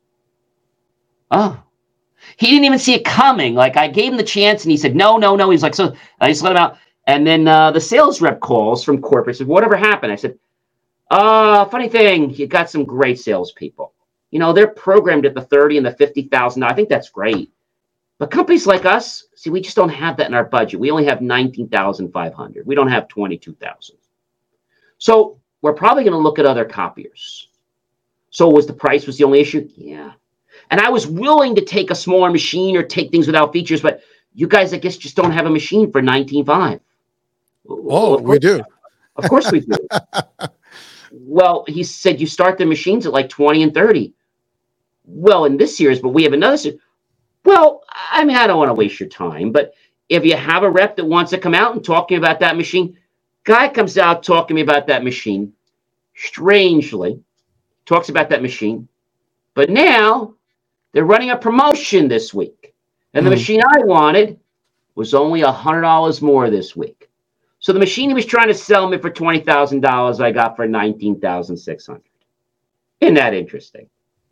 Oh, he didn't even see it coming. Like, I gave him the chance and he said, no, no, no. He's like, so I just let him out. And then uh, the sales rep calls from corporate, said, whatever happened? I said, uh, funny thing, you got some great salespeople. You know, they're programmed at the thirty and the fifty thousand. I think that's great. But companies like us, see, we just don't have that in our budget. We only have nineteen thousand five hundred. We don't have twenty-two thousand. So we're probably going to look at other copiers. So was the price was the only issue? Yeah. And I was willing to take a smaller machine or take things without features, but you guys, I guess, just don't have a machine for nineteen five. Oh, well, we do. Of course we do. Well, he said you start the machines at like twenty and thirty. Well, in this series, but we have another series. Well, I mean, I don't want to waste your time, but if you have a rep that wants to come out and talk to me about that machine, guy comes out talking to me about that machine, strangely, talks about that machine, but now they're running a promotion this week, and the mm. machine I wanted was only one hundred dollars more this week. So the machine he was trying to sell me for twenty thousand dollars, I got for nineteen thousand six hundred dollars. Isn't that interesting?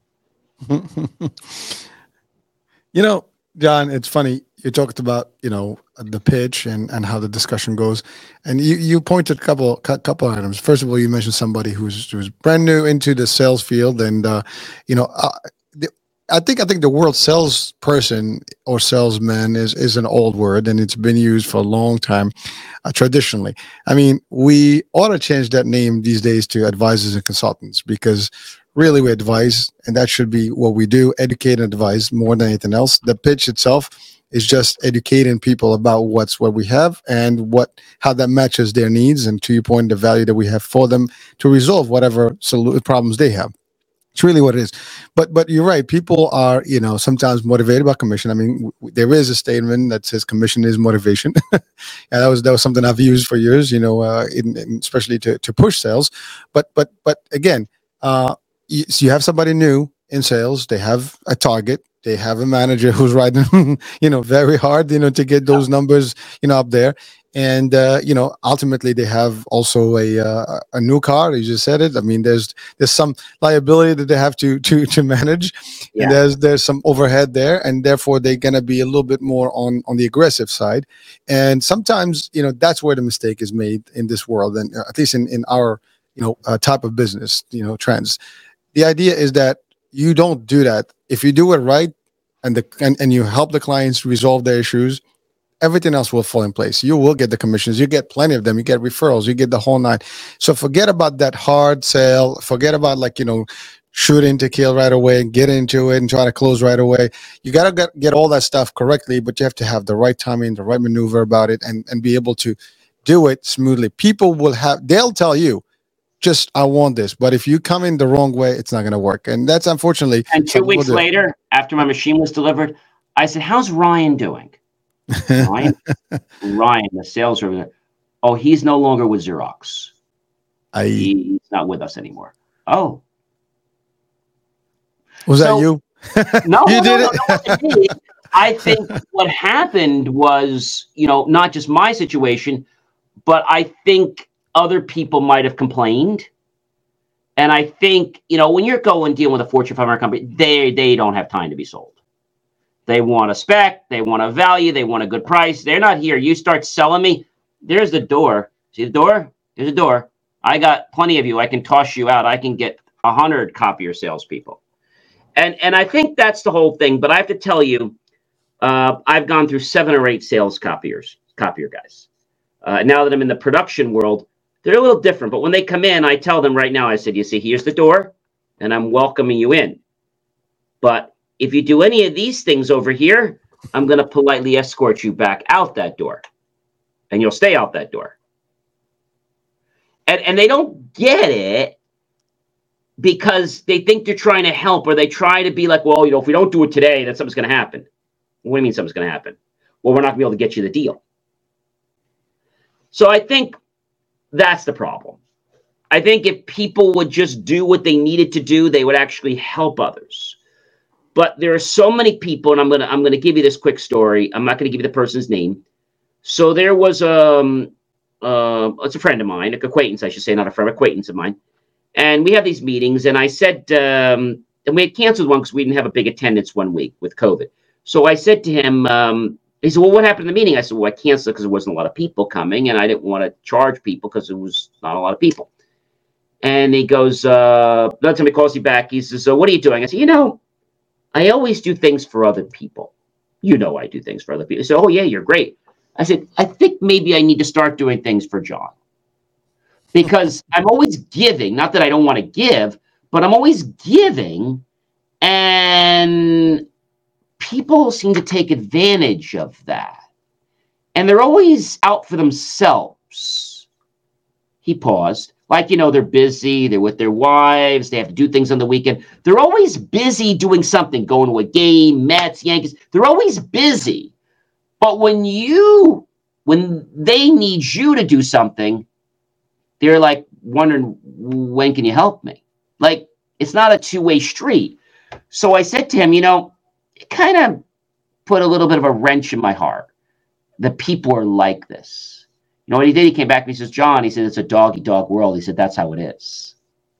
You know, John, it's funny. You talked about, you know, the pitch and, and how the discussion goes. And you, you pointed a couple, couple items. First of all, you mentioned somebody who's, who's brand new into the sales field. And, uh, you know, uh, the, I think I think the word salesperson or salesman is is an old word, and it's been used for a long time, uh, traditionally. I mean, we ought to change that name these days to advisors and consultants, because really we advise, and that should be what we do: educate and advise more than anything else. The pitch itself is just educating people about what's what we have and what how that matches their needs, and to your point, the value that we have for them to resolve whatever solu- problems they have. It's really what it is. But but you're right. People are, you know, sometimes motivated by commission. I mean, w- there is a statement that says commission is motivation. And that was that was something I've used for years, you know, uh, in, in especially to, to push sales. But but but again, uh, you, so you have somebody new in sales. They have a target. They have a manager who's riding, you know, very hard, you know, to get those numbers, you know, up there. And, uh, you know, ultimately they have also a uh, a new car. You just said it. I mean, there's there's some liability that they have to to to manage. Yeah. And there's there's some overhead there. And therefore, they're going to be a little bit more on, on the aggressive side. And sometimes, you know, that's where the mistake is made in this world. And at least in, in our, you know, uh, type of business, you know, trends. The idea is that you don't do that. If you do it right and the and, and you help the clients resolve their issues, everything else will fall in place. You will get the commissions. You get plenty of them. You get referrals. You get the whole nine. So forget about that hard sale. Forget about, like, you know, shooting to kill right away and get into it and try to close right away. You got to get, get all that stuff correctly, but you have to have the right timing, the right maneuver about it, and, and be able to do it smoothly. People will have, they'll tell you, just, I want this. But if you come in the wrong way, it's not going to work. And that's unfortunately. And two weeks later, after my machine was delivered, I said, how's Ryan doing? Ryan, Ryan, the sales rep. Oh, he's no longer with Xerox. I, he's not with us anymore. Oh. Was so, that you? No, you no, did no, it. no, no, no. I think what happened was, you know, not just my situation, but I think other people might have complained. And I think, you know, when you're going dealing with a Fortune five hundred company, they they don't have time to be sold. They want a spec, they want a value, they want a good price. They're not here. You start selling me, there's the door. See the door? There's a door. I got plenty of you. I can toss you out. I can get one hundred copier salespeople. And and I think that's the whole thing. But I have to tell you, uh, I've gone through seven or eight sales copiers, copier guys. Uh, now that I'm in the production world, they're a little different. But when they come in, I tell them right now, I said, you see, here's the door, and I'm welcoming you in. But if you do any of these things over here, I'm going to politely escort you back out that door. And you'll stay out that door. And, and they don't get it because they think they're trying to help, or they try to be like, well, you know, if we don't do it today, then something's going to happen. What do you mean something's going to happen? Well, we're not going to be able to get you the deal. So I think that's the problem. I think if people would just do what they needed to do, they would actually help others. But there are so many people, and I'm gonna I'm gonna give you this quick story. I'm not gonna give you the person's name. So there was um uh it's a friend of mine, an acquaintance, I should say, not a friend, acquaintance of mine. And we have these meetings, and I said, um, and we had canceled one because we didn't have a big attendance one week with COVID. So I said to him, um, he said, well, what happened in the meeting? I said, well, I canceled because there wasn't a lot of people coming, and I didn't want to charge people because there was not a lot of people. And he goes, uh, another time he calls me back, he says, so what are you doing? I said, you know, I always do things for other people. You know I do things for other people. He said, oh, yeah, you're great. I said, I think maybe I need to start doing things for John. Because I'm always giving, not that I don't want to give, but I'm always giving, and people seem to take advantage of that. And they're always out for themselves. He paused. Like, you know, they're busy, they're with their wives, they have to do things on the weekend. They're always busy doing something, going to a game, Mets, Yankees. They're always busy. But when you, when they need you to do something, they're like wondering, when can you help me? Like, it's not a two-way street. So I said to him, you know, it kind of put a little bit of a wrench in my heart. The people are like this. You know what he did? He came back and he says, John, he said, it's a dog-eat-dog world. He said, that's how it is.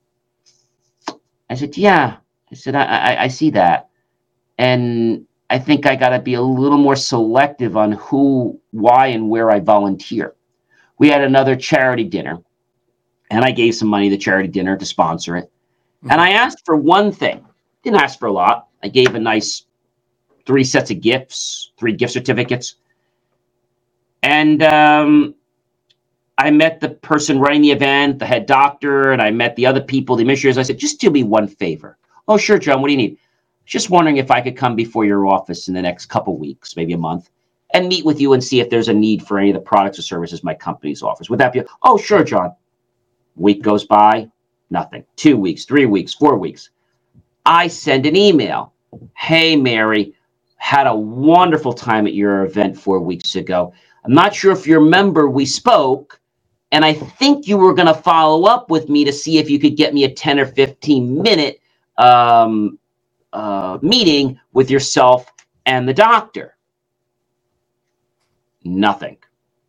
I said, yeah. I said, I, I, I see that. And I think I got to be a little more selective on who, why, and where I volunteer. We had another charity dinner, and I gave some money to the charity dinner to sponsor it. Mm-hmm. And I asked for one thing. Didn't ask for a lot. I gave a nice three sets of gifts, three gift certificates. And um, I met the person running the event, the head doctor, and I met the other people, the administrators. I said, just do me one favor. Oh, sure, John, what do you need? Just wondering if I could come before your office in the next couple weeks, maybe a month, and meet with you and see if there's a need for any of the products or services my company's offers. Would that be? Oh, sure, John. Week goes by, nothing. Two weeks, three weeks, four weeks. I send an email. Hey, Mary, had a wonderful time at your event four weeks ago. I'm not sure if you remember, we spoke, and I think you were going to follow up with me to see if you could get me a ten or fifteen minute um, uh, meeting with yourself and the doctor. Nothing.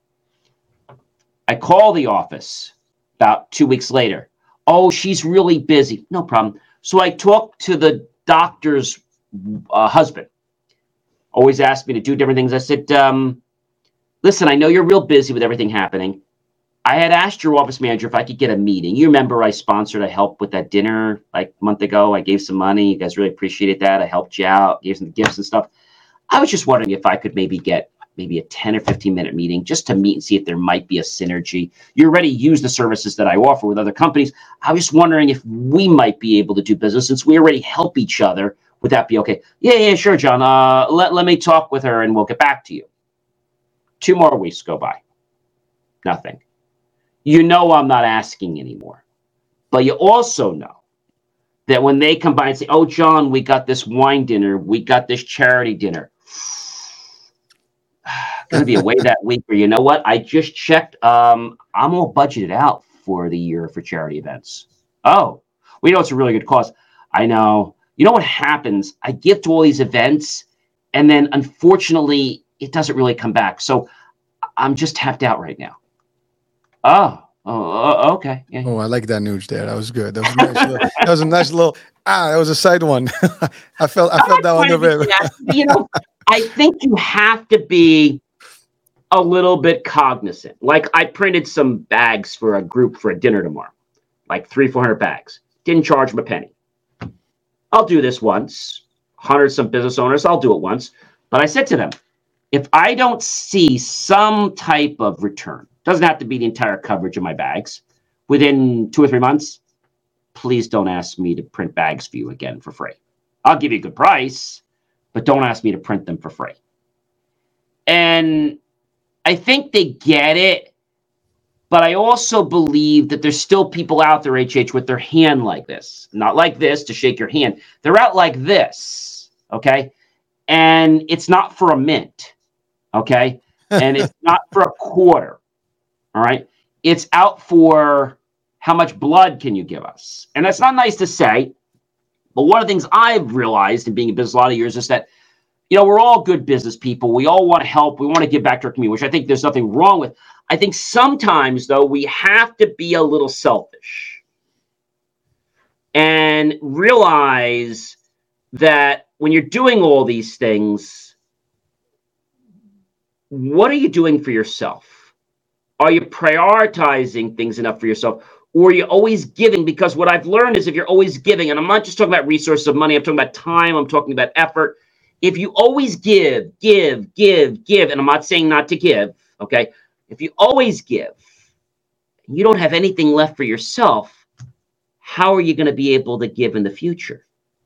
I call the office about two weeks later. Oh, she's really busy. No problem. So I talked to the doctor's uh, husband. Always asked me to do different things. I said, um, listen, I know you're real busy with everything happening. I had asked your office manager if I could get a meeting. You remember I sponsored a help with that dinner like a month ago. I gave some money. You guys really appreciated that. I helped you out, gave some gifts and stuff. I was just wondering if I could maybe get maybe a ten or fifteen minute meeting just to meet and see if there might be a synergy. You already use the services that I offer with other companies. I was just wondering if we might be able to do business since we already help each other. Would that be okay? Yeah, yeah, sure, John. Uh, let, let me talk with her and we'll get back to you. Two more weeks go by. Nothing. You know I'm not asking anymore. But you also know that when they come by and say, oh, John, we got this wine dinner. We got this charity dinner. Going to be away that week. Or you know what? I just checked. Um, I'm all budgeted out for the year for charity events. Oh, we know it's a really good cause. I know. You know what happens? I give to all these events, and then unfortunately, it doesn't really come back. So I'm just tapped out right now. Oh, oh, okay. Yeah. Oh, I like that news there. That was good. That was a nice little, that was a nice little, ah, that was a side one. I felt, I felt that one a bit. You know, I think you have to be a little bit cognizant. Like I printed some bags for a group for a dinner tomorrow, like three, four hundred bags. Didn't charge them a penny. I'll do this once. Hundred some business owners, I'll do it once. But I said to them, if I don't see some type of return, doesn't have to be the entire coverage of my bags, within two or three months, please don't ask me to print bags for you again for free. I'll give you a good price, but don't ask me to print them for free. And I think they get it, but I also believe that there's still people out there, H H, with their hand like this. Not like this to shake your hand. They're out like this, okay? And it's not for a mint, okay? And it's not for a quarter, all right? It's out for how much blood can you give us? And that's not nice to say, but one of the things I've realized in being in business a lot of years is that, you know, we're all good business people. We all want to help. We want to give back to our community, which I think there's nothing wrong with. I think sometimes, though, we have to be a little selfish and realize that when you're doing all these things, what are you doing for yourself? Are you prioritizing things enough for yourself? Or are you always giving? Because what I've learned is if you're always giving, and I'm not just talking about resources of money, I'm talking about time, I'm talking about effort. If you always give, give, give, give, and I'm not saying not to give, okay? If you always give, you don't have anything left for yourself, how are you going to be able to give in the future?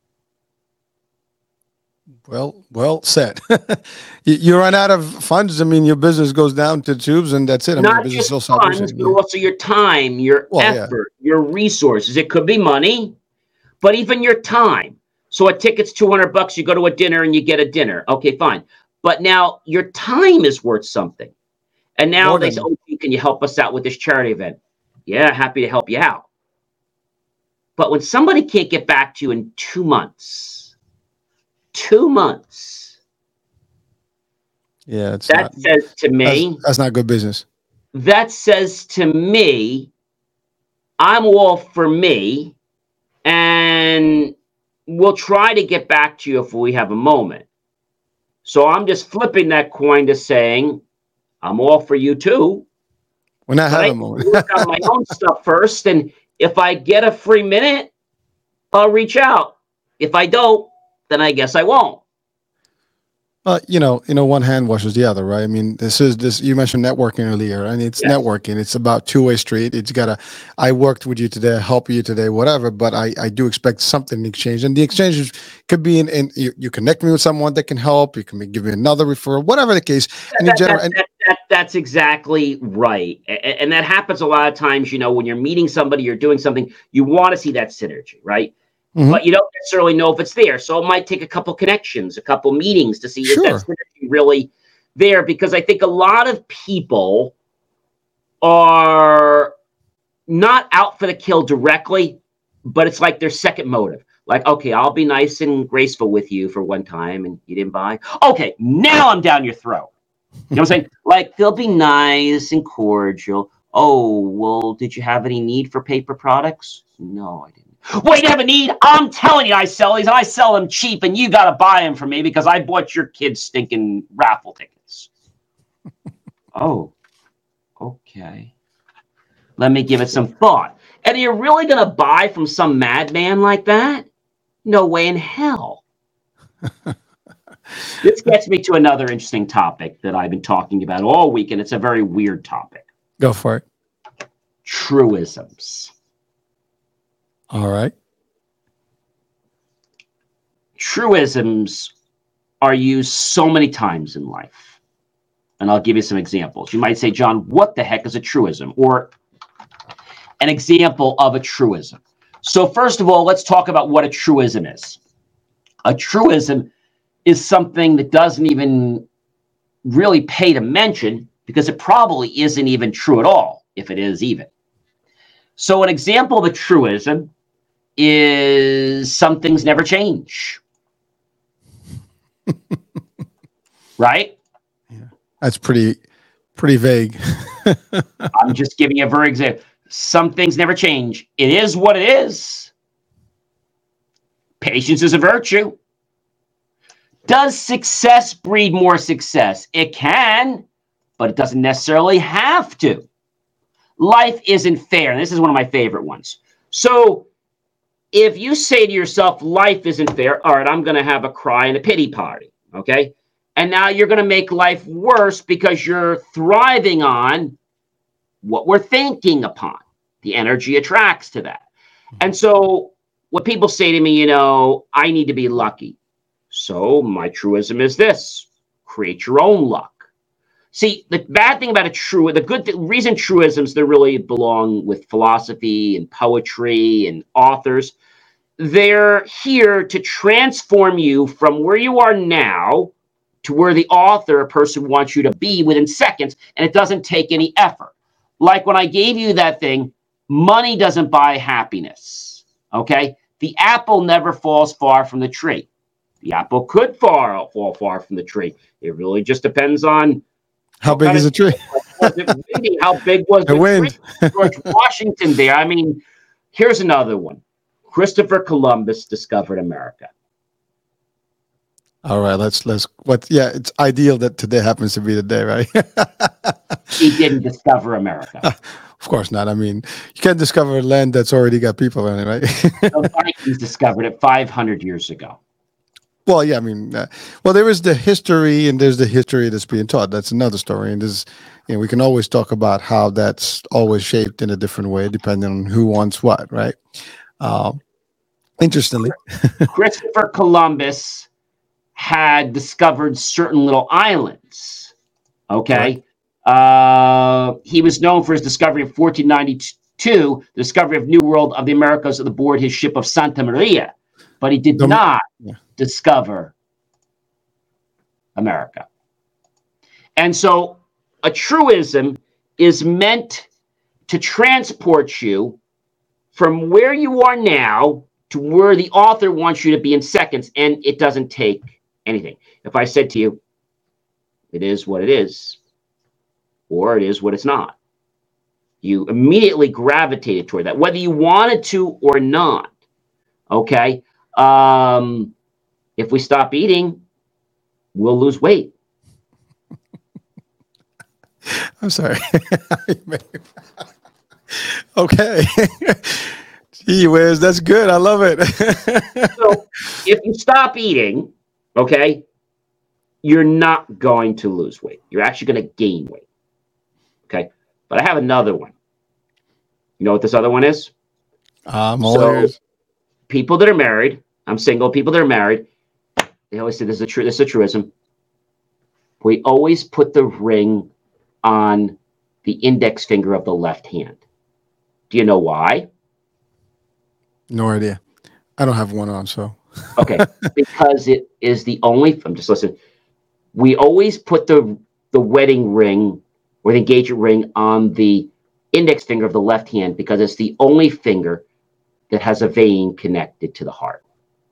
Well, well said. you, you run out of funds. I mean, your business goes down to tubes, and that's it. I mean, Not your just business funds, funds, but also your time, your well, effort, yeah. your resources. It could be money, but even your time. So a ticket's two hundred bucks, you go to a dinner and you get a dinner. Okay, fine. But now your time is worth something. And now More they say, oh, can you help us out with this charity event? Yeah, happy to help you out. But when somebody can't get back to you in two months, two months, yeah, it's that not, says to me, that's, that's not good business. That says to me, I'm all for me, and we'll try to get back to you if we have a moment. So I'm just flipping that coin to saying, I'm all for you too. When I have I a moment. work on my own stuff first, and if I get a free minute, I'll reach out. If I don't, then I guess I won't. Uh, you know, you know, one hand washes the other, right? I mean, this is this. You mentioned networking earlier, and it's yes. networking. It's about two-way street. It's gotta. I worked with you today, help you today, whatever. But I, I do expect something in exchange, and the exchange could be in. in you, you connect me with someone that can help. You can give me another referral, whatever the case. And that, in general, that, and, that, that, that's exactly right, and, and that happens a lot of times. You know, when you're meeting somebody, you're doing something, you want to see that synergy, right? Mm-hmm. But you don't necessarily know if it's there. So it might take a couple connections, a couple meetings to see sure. if that's really there. Because I think a lot of people are not out for the kill directly, but it's like their second motive. Like, okay, I'll be nice and graceful with you for one time and you didn't buy. Okay, now I'm down your throat. You know what I'm saying? Like, they'll be nice and cordial. Oh, well, did you have any need for paper products? No, I didn't. Wait, you have a need? I'm telling you, I sell these, and I sell them cheap, and you got to buy them from me because I bought your kids' stinking raffle tickets. Oh, okay. Let me give it some thought. And you're really going to buy from some madman like that? No way in hell. This gets me to another interesting topic that I've been talking about all week, and it's a very weird topic. Go for it. Truisms. All right. Truisms are used so many times in life. And I'll give you some examples. You might say, John, what the heck is a truism? Or an example of a truism. So first of all, let's talk about what a truism is. A truism is something that doesn't even really pay to mention because it probably isn't even true at all, if it is even. So an example of a truism is some things never change. Right? Yeah. That's pretty pretty vague. I'm just giving you a very example. Some things never change. It is what it is. Patience is a virtue. Does success breed more success? It can, but it doesn't necessarily have to. Life isn't fair. And this is one of my favorite ones. So if you say to yourself, life isn't fair, all right, I'm going to have a cry and a pity party, okay? And now you're going to make life worse because you're thriving on what we're thinking upon. The energy attracts to that. And so when people say to me, you know, I need to be lucky. So my truism is this: create your own luck. See, the bad thing about a true, the good th- reason truisms, they really belong with philosophy and poetry and authors. They're here to transform you from where you are now to where the author, a person, wants you to be within seconds, and it doesn't take any effort. Like when I gave you that thing, money doesn't buy happiness, okay? The apple never falls far from the tree. The apple could far, fall far from the tree. It really just depends on how big is the tree? Was it windy? How big was the, the wind? Tree? George Washington there. I mean, here's another one. Christopher Columbus discovered America. All right, let's let's what yeah, it's ideal that today happens to be the day, right? He didn't discover America. Of course not. I mean, you can't discover a land that's already got people in it, right? The Vikings discovered it five hundred years ago. Well, yeah, I mean, uh, well, there is the history, and there's the history that's being taught. That's another story, and there's, you know, we can always talk about how that's always shaped in a different way depending on who wants what, right? Uh, interestingly, Christopher Columbus had discovered certain little islands. Okay, right. uh, he was known for his discovery of fourteen ninety-two, the discovery of New World of the Americas aboard his ship of Santa Maria, but he did the, not. Yeah. discover America. And so a truism is meant to transport you from where you are now to where the author wants you to be in seconds, and it doesn't take anything. If I said to you, it is what it is, or it is what it's not, you immediately gravitated toward that, whether you wanted to or not. Okay? Um, If we stop eating, we'll lose weight. I'm sorry. Okay. Gee whiz, that's good. I love it. So if you stop eating, okay, you're not going to lose weight. You're actually going to gain weight. Okay. But I have another one. You know what this other one is? Um, so people that are married, I'm single, people that are married, they always say this is a true, this is a truism. We always put the ring on the index finger of the left hand. Do you know why? No idea. I don't have one on, so. Okay, because it is the only, I'm just listening. We always put the the wedding ring or the engagement ring on the index finger of the left hand because it's the only finger that has a vein connected to the heart.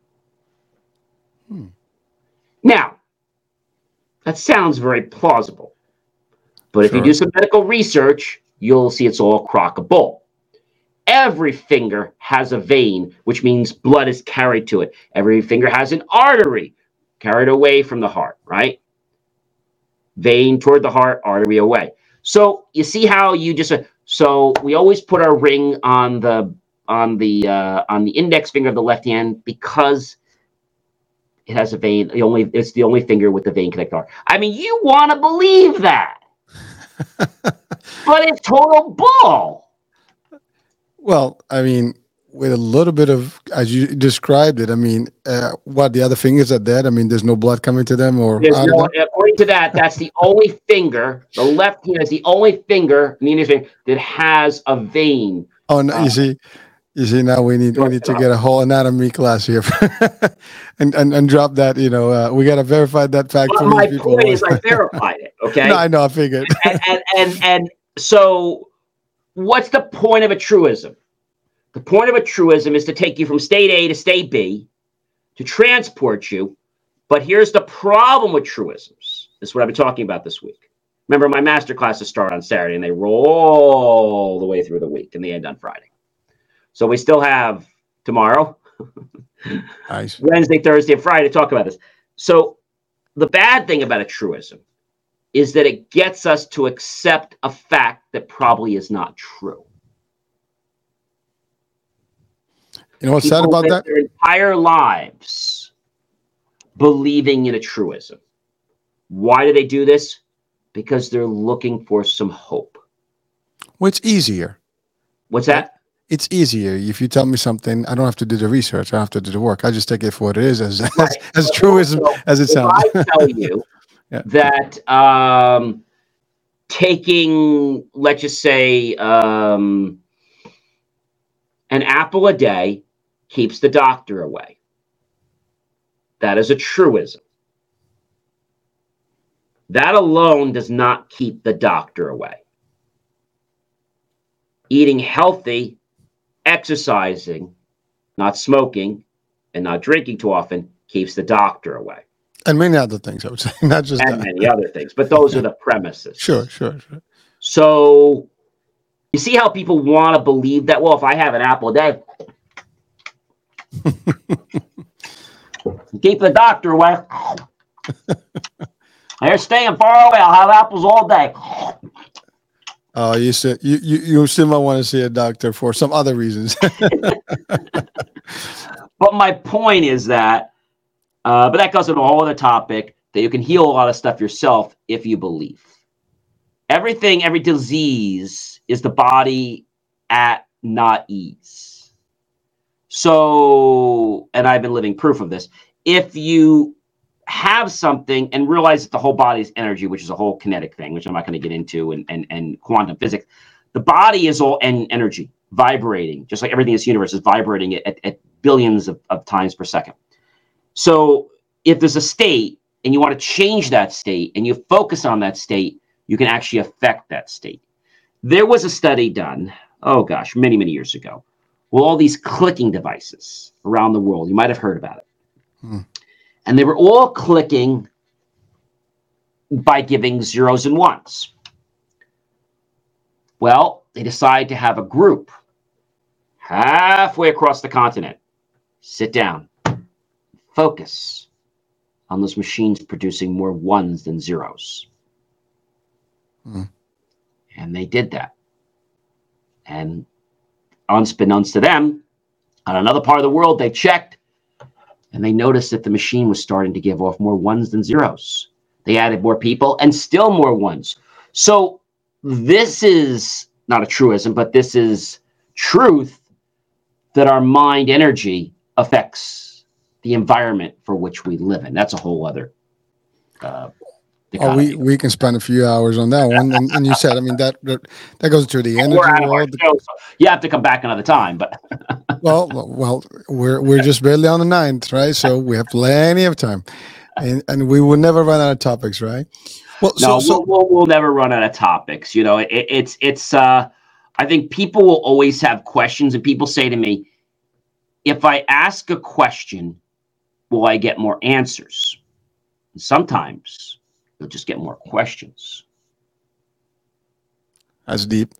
Hmm. Now, that sounds very plausible. But if sure. you do some medical research, you'll see it's all crock-a-bull. Every finger has a vein, which means blood is carried to it. Every finger has an artery carried away from the heart, right? Vein toward the heart, artery away. So you see how you just, uh, so we always put our ring on the on the uh, on the index finger of the left hand because it has a vein. The only it's the only finger with the vein connector. I mean, you want to believe that, but it's total bull. Well, I mean, with a little bit of, as you described it, I mean, uh, what, the other fingers are dead? I mean, there's no blood coming to them, or there's no, according to that, that's the only finger. The left hand is the only finger, the index finger, that has a vein. Oh, no, uh, you see. You see, now we need we need to get a whole anatomy class here, and, and and drop that. You know, uh, we got to verify that fact. Well, my people. point is, I verified it. Okay. No, I know. I figured. and, and and and so, what's the point of a truism? The point of a truism is to take you from state A to state B, to transport you. But here's the problem with truisms. This is what I've been talking about this week. Remember, my master classes start on Saturday, and they roll all the way through the week, and they end on Friday. So we still have tomorrow, nice. Wednesday, Thursday, and Friday to talk about this. So the bad thing about a truism is that it gets us to accept a fact that probably is not true. You know what's sad People about live that? their entire lives believing in a truism. Why do they do this? Because they're looking for some hope. Well, it's easier. What's that? It's easier. If you tell me something, I don't have to do the research. I don't have to do the work. I just take it for what it is, as Right. as, as truism So as it if sounds. I tell you Yeah. that um, taking, let's just say, um, an apple a day keeps the doctor away, that is a truism. That alone does not keep the doctor away. Eating healthy, exercising, not smoking, and not drinking too often keeps the doctor away. And many other things, I would say, not just And that. many other things, but those are the premises. Sure, sure, sure. So you see how people want to believe that, well, if I have an apple a day, keep the doctor away. They're staying far away. I'll have apples all day. Oh, you said you, you you still might want to see a doctor for some other reasons. But my point is that, uh, but that goes into a whole other topic, that you can heal a lot of stuff yourself if you believe. Everything, every disease is the body at not ease. So, and I've been living proof of this. If you have something and realize that the whole body is energy, which is a whole kinetic thing, which I'm not going to get into, and, and, and quantum physics, the body is all en- energy, vibrating, just like everything in this universe is vibrating at, at billions of, of times per second. So if there's a state and you want to change that state and you focus on that state, you can actually affect that state. There was a study done, oh gosh, many, many years ago, with all these clicking devices around the world. You might have heard about it. Hmm. And they were all clicking by giving zeros and ones. Well, they decided to have a group halfway across the continent sit down, focus on those machines producing more ones than zeros. Hmm. And they did that. And unbeknownst to them, on another part of the world, they checked and they noticed that the machine was starting to give off more ones than zeros. They added more people and still more ones. So this is not a truism, but this is truth, that our mind energy affects the environment for which we live in. That's a whole other uh, Oh, we, we can spend a few hours on that one. And, and you said, I mean, that that, that goes to the energy world. Show, so you have to come back another time. But well, well, we're we're just barely on the ninth, right? So we have plenty of time, and and we will never run out of topics, right? Well, no, so, so we'll, we'll, we'll never run out of topics. You know, it, it's it's. Uh, I think people will always have questions, and people say to me, if I ask a question, will I get more answers? And sometimes you'll just get more questions. That's deep.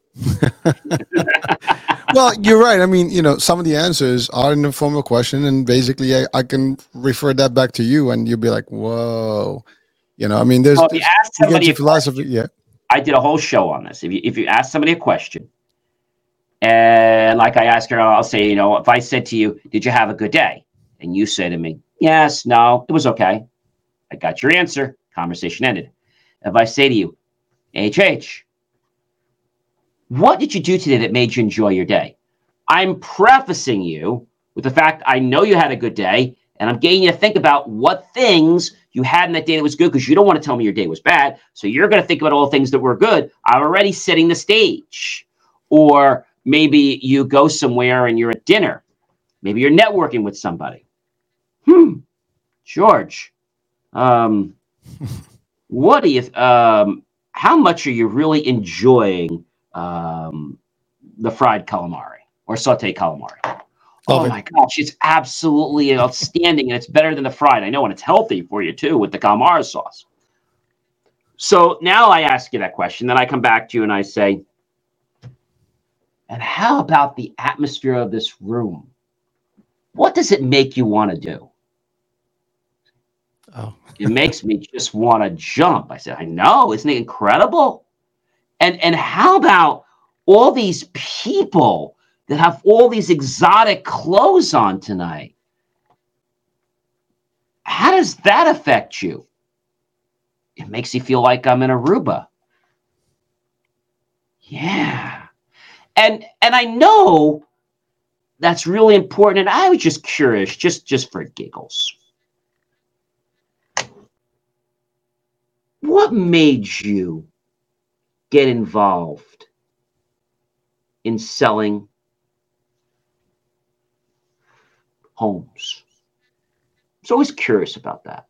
Well, you're right. I mean, you know, some of the answers are in the form of a question, and basically I, I can refer that back to you, and you'll be like, whoa. You know, I mean, there's, well, if you there's ask somebody you a philosophy. Question, yeah. I did a whole show on this. If you if you ask somebody a question, and like I ask her, I'll say, you know, if I said to you, did you have a good day? And you say to me, yes, no, it was okay. I got your answer. Conversation ended. If I say to you, H H, what did you do today that made you enjoy your day? I'm prefacing you with the fact I know you had a good day, and I'm getting you to think about what things you had in that day that was good, because you don't want to tell me your day was bad. So you're going to think about all the things that were good. I'm already setting the stage. Or maybe you go somewhere and you're at dinner. Maybe you're networking with somebody. Hmm, George, um, what do you, um, how much are you really enjoying um, the fried calamari or sauteed calamari? Love oh it. my gosh, it's absolutely outstanding, and it's better than the fried. I know, and it's healthy for you too with the calamari sauce. So now I ask you that question, then I come back to you and I say, and how about the atmosphere of this room? What does it make you want to do? Oh. It makes me just want to jump. I said, I know, isn't it incredible? And and how about all these people that have all these exotic clothes on tonight. How does that affect you? It makes you feel like I'm in Aruba. Yeah. And and I know that's really important. And I was just curious, just, just for giggles. What made you get involved in selling homes? I was always curious about that.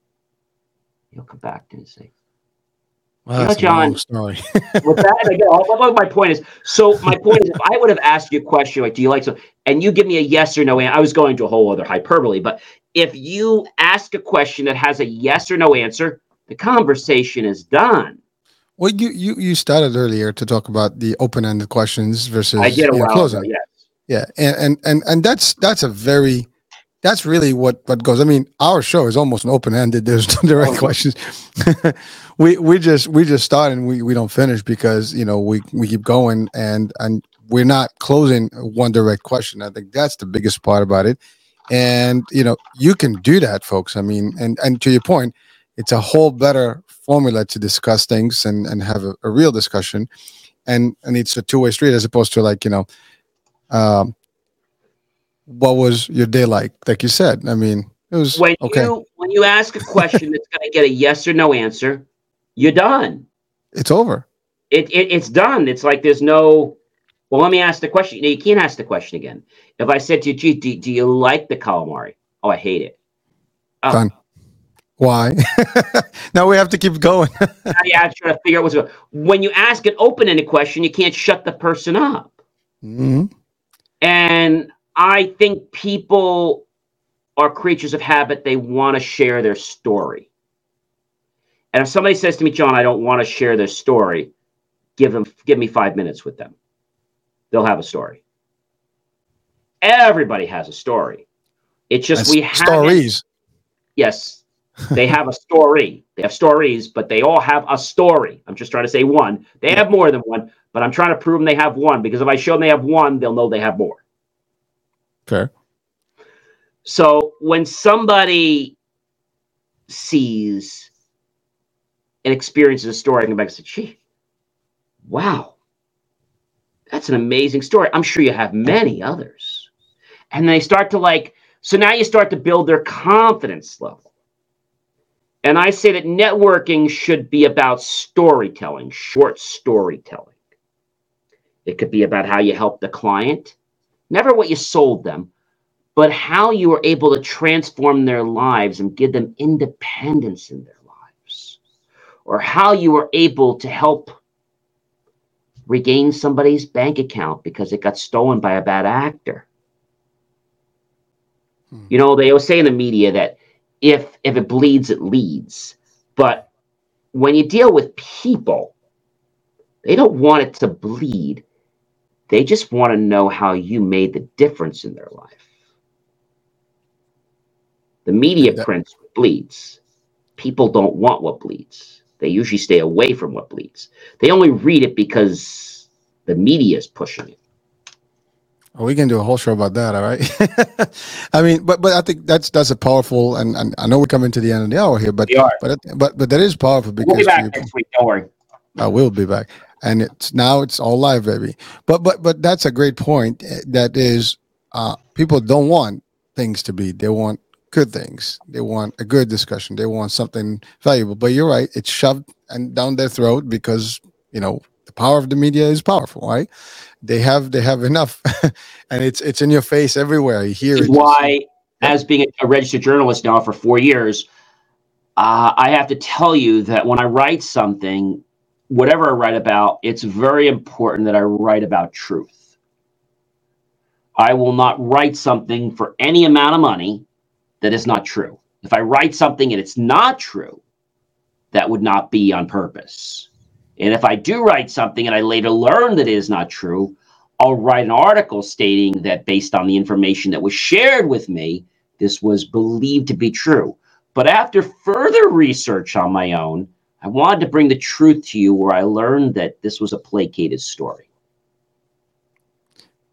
He'll come back and say, Well, you know, that's John, a long story. with that, again, all, my point is, so my point is, if I would have asked you a question like, do you like so, and you give me a yes or no answer, I was going to a whole other hyperbole, but if you ask a question that has a yes or no answer, the conversation is done. Well, you, you, you started earlier to talk about the open-ended questions versus I did a you know, while closing. ago, yes. Yeah, and, and and and that's that's a very that's really what what goes. I mean, our show is almost an open-ended. There's no direct Oh, questions. we we just we just start and we, we don't finish because you know we, we keep going and and we're not closing one direct question. I think that's the biggest part about it. And you know you can do that, folks. I mean, and and to your point, it's a whole better formula to discuss things and and have a, a real discussion, and and it's a two-way street as opposed to like you know. Um, what was your day like? Like you said, I mean, it was when okay. you when you ask a question that's going to get a yes or no answer, you're done. It's over. It, it it's done. It's like there's no. Well, let me ask the question. You can't ask the question again. If I said to you, "Gee, do, do you like the calamari?" Oh, I hate it. Oh. Done. Why? Now we have to keep going. Now you have to try to figure out what's going on. When you ask an open-ended question, you can't shut the person up. Mm-hmm. And I think people are creatures of habit. They want to share their story. And if somebody says to me, John, I don't want to share their story, give them, give me five minutes with them. They'll have a story. Everybody has a story. It's just That's we have stories. Yes, they have a story. They have stories, but they all have a story. I'm just trying to say one. They have more than one, but I'm trying to prove them they have one, because if I show them they have one, they'll know they have more. Fair. So when somebody sees and experiences a story, I can go back and say, gee, wow, that's an amazing story. I'm sure you have many others. And they start to like, so now you start to build their confidence level. And I say that networking should be about storytelling, short storytelling. It could be about how you helped the client, never what you sold them, but how you were able to transform their lives and give them independence in their lives, or how you were able to help regain somebody's bank account because it got stolen by a bad actor. Hmm. You know, they always say in the media that if if it bleeds, it leads. But when you deal with people, they don't want it to bleed. They just want to know how you made the difference in their life. The media that- prints what bleeds. People don't want what bleeds. They usually stay away from what bleeds. They only read it because the media is pushing it. Oh, we can do a whole show about that, all right? I mean, but but I think that's that's a powerful, and, and I know we're coming to the end of the hour here, but We are. but but but that is powerful because We'll be back you, next week. Don't worry. I will be back, and it's now it's all live, baby. But but but that's a great point. That is, uh, people don't want things to be. They want good things. They want a good discussion. They want something valuable. But you're right; it's shoved and down their throat because you know the power of the media is powerful, right? They have they have enough, and it's it's in your face everywhere. You hear it. Why, as being a registered journalist now for four years, uh, I have to tell you that when I write something, whatever I write about, it's very important that I write about truth. I will not write something for any amount of money that is not true. If I write something and it's not true, that would not be on purpose. And if I do write something and I later learn that it is not true, I'll write an article stating that based on the information that was shared with me, this was believed to be true. But after further research on my own, I wanted to bring the truth to you where I learned that this was a placated story.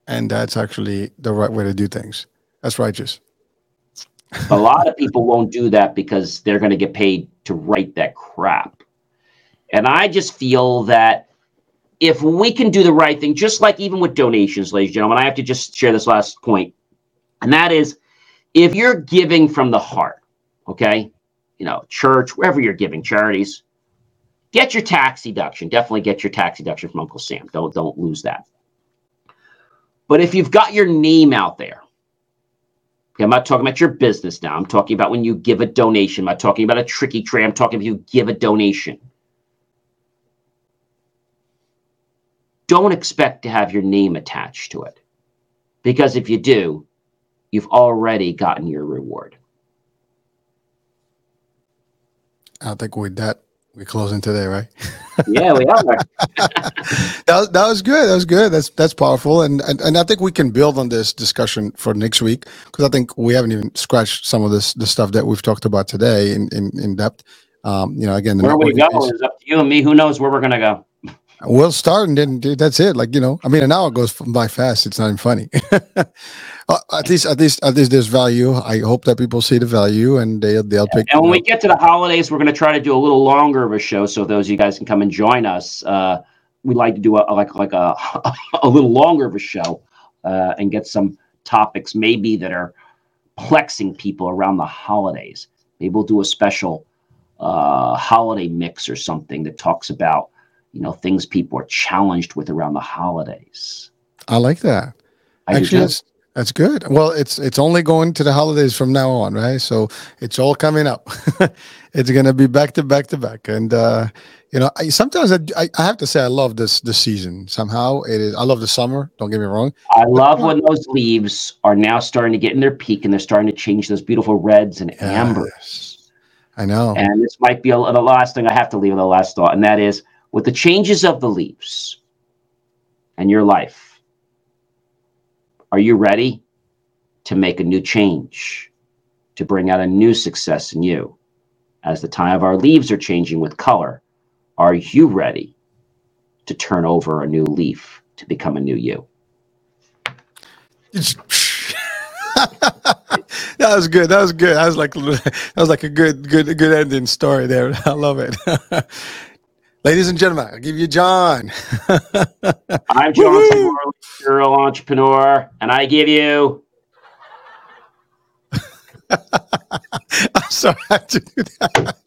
and that's actually the right way to do things. That's righteous. A lot of people won't do that because they're going to get paid to write that crap. And I just feel that if we can do the right thing, just like even with donations, ladies and gentlemen, I have to just share this last point. And that is, if you're giving from the heart, okay, you know, church, wherever you're giving, charities, get your tax deduction. Definitely get your tax deduction from Uncle Sam. Don't, don't lose that. But if you've got your name out there, okay, I'm not talking about your business now. I'm talking about when you give a donation. I'm not talking about a tricky tray. I'm talking if you give a donation. Don't expect to have your name attached to it. Because if you do, you've already gotten your reward. I think with that, we're closing today, right? Yeah, we are. that, was, that was good. That was good. That's that's powerful. And, and and I think we can build on this discussion for next week, because I think we haven't even scratched some of this the stuff that we've talked about today in, in, in depth. Um, you know, again, the where we go is, is up to you and me. Who knows where we're going to go? We'll start and then dude, that's it. Like, you know, I mean, an hour goes by fast. It's not even funny. uh, at least, at least, at least there's value. I hope that people see the value and they, they'll pick. And when we get to the holidays, we're going to try to do a little longer of a show. So those of you guys can come and join us. Uh, we'd like to do a, like, like a, a little longer of a show uh, and get some topics maybe that are plexing people around the holidays. Maybe we'll do a special uh, holiday mix or something that talks about, you know, things people are challenged with around the holidays. I like that. I Actually, that's, that's good. Well, it's it's only going to the holidays from now on, right? So it's all coming up. It's going to be back to back to back. And, uh, you know, I, sometimes I, I have to say I love this this season. Somehow it is. I love the summer. Don't get me wrong. I love when those leaves are now starting to get in their peak and they're starting to change those beautiful reds and ambers. Yes. I know. And this might be a, the last thing I have to leave with the last thought, and that is, with the changes of the leaves and your life, are you ready to make a new change, to bring out a new success in you? As the time of our leaves are changing with color, are you ready to turn over a new leaf to become a new you? That was good. That was good. That was like that was like a good, good, good ending story there. I love it. Ladies and gentlemen, I'll give you John. I'm John Seymour, serial entrepreneur, and I give you. I'm sorry I had to do that.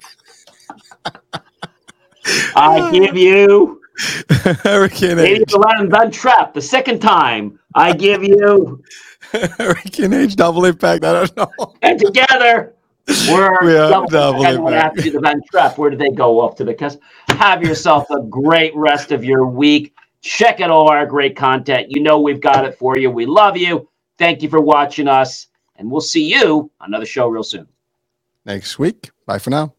I give you. Hurricane Age H. eleven Van Trap. The second time, I give you. Hurricane H double impact. I don't know. And together, we're we are double, double double impact. after the Van Trap. Where did they go off to the cusp? Have yourself a great rest of your week. Check out all our great content. You know we've got it for you. We love you. Thank you for watching us. And we'll see you on another show real soon. Next week. Bye for now.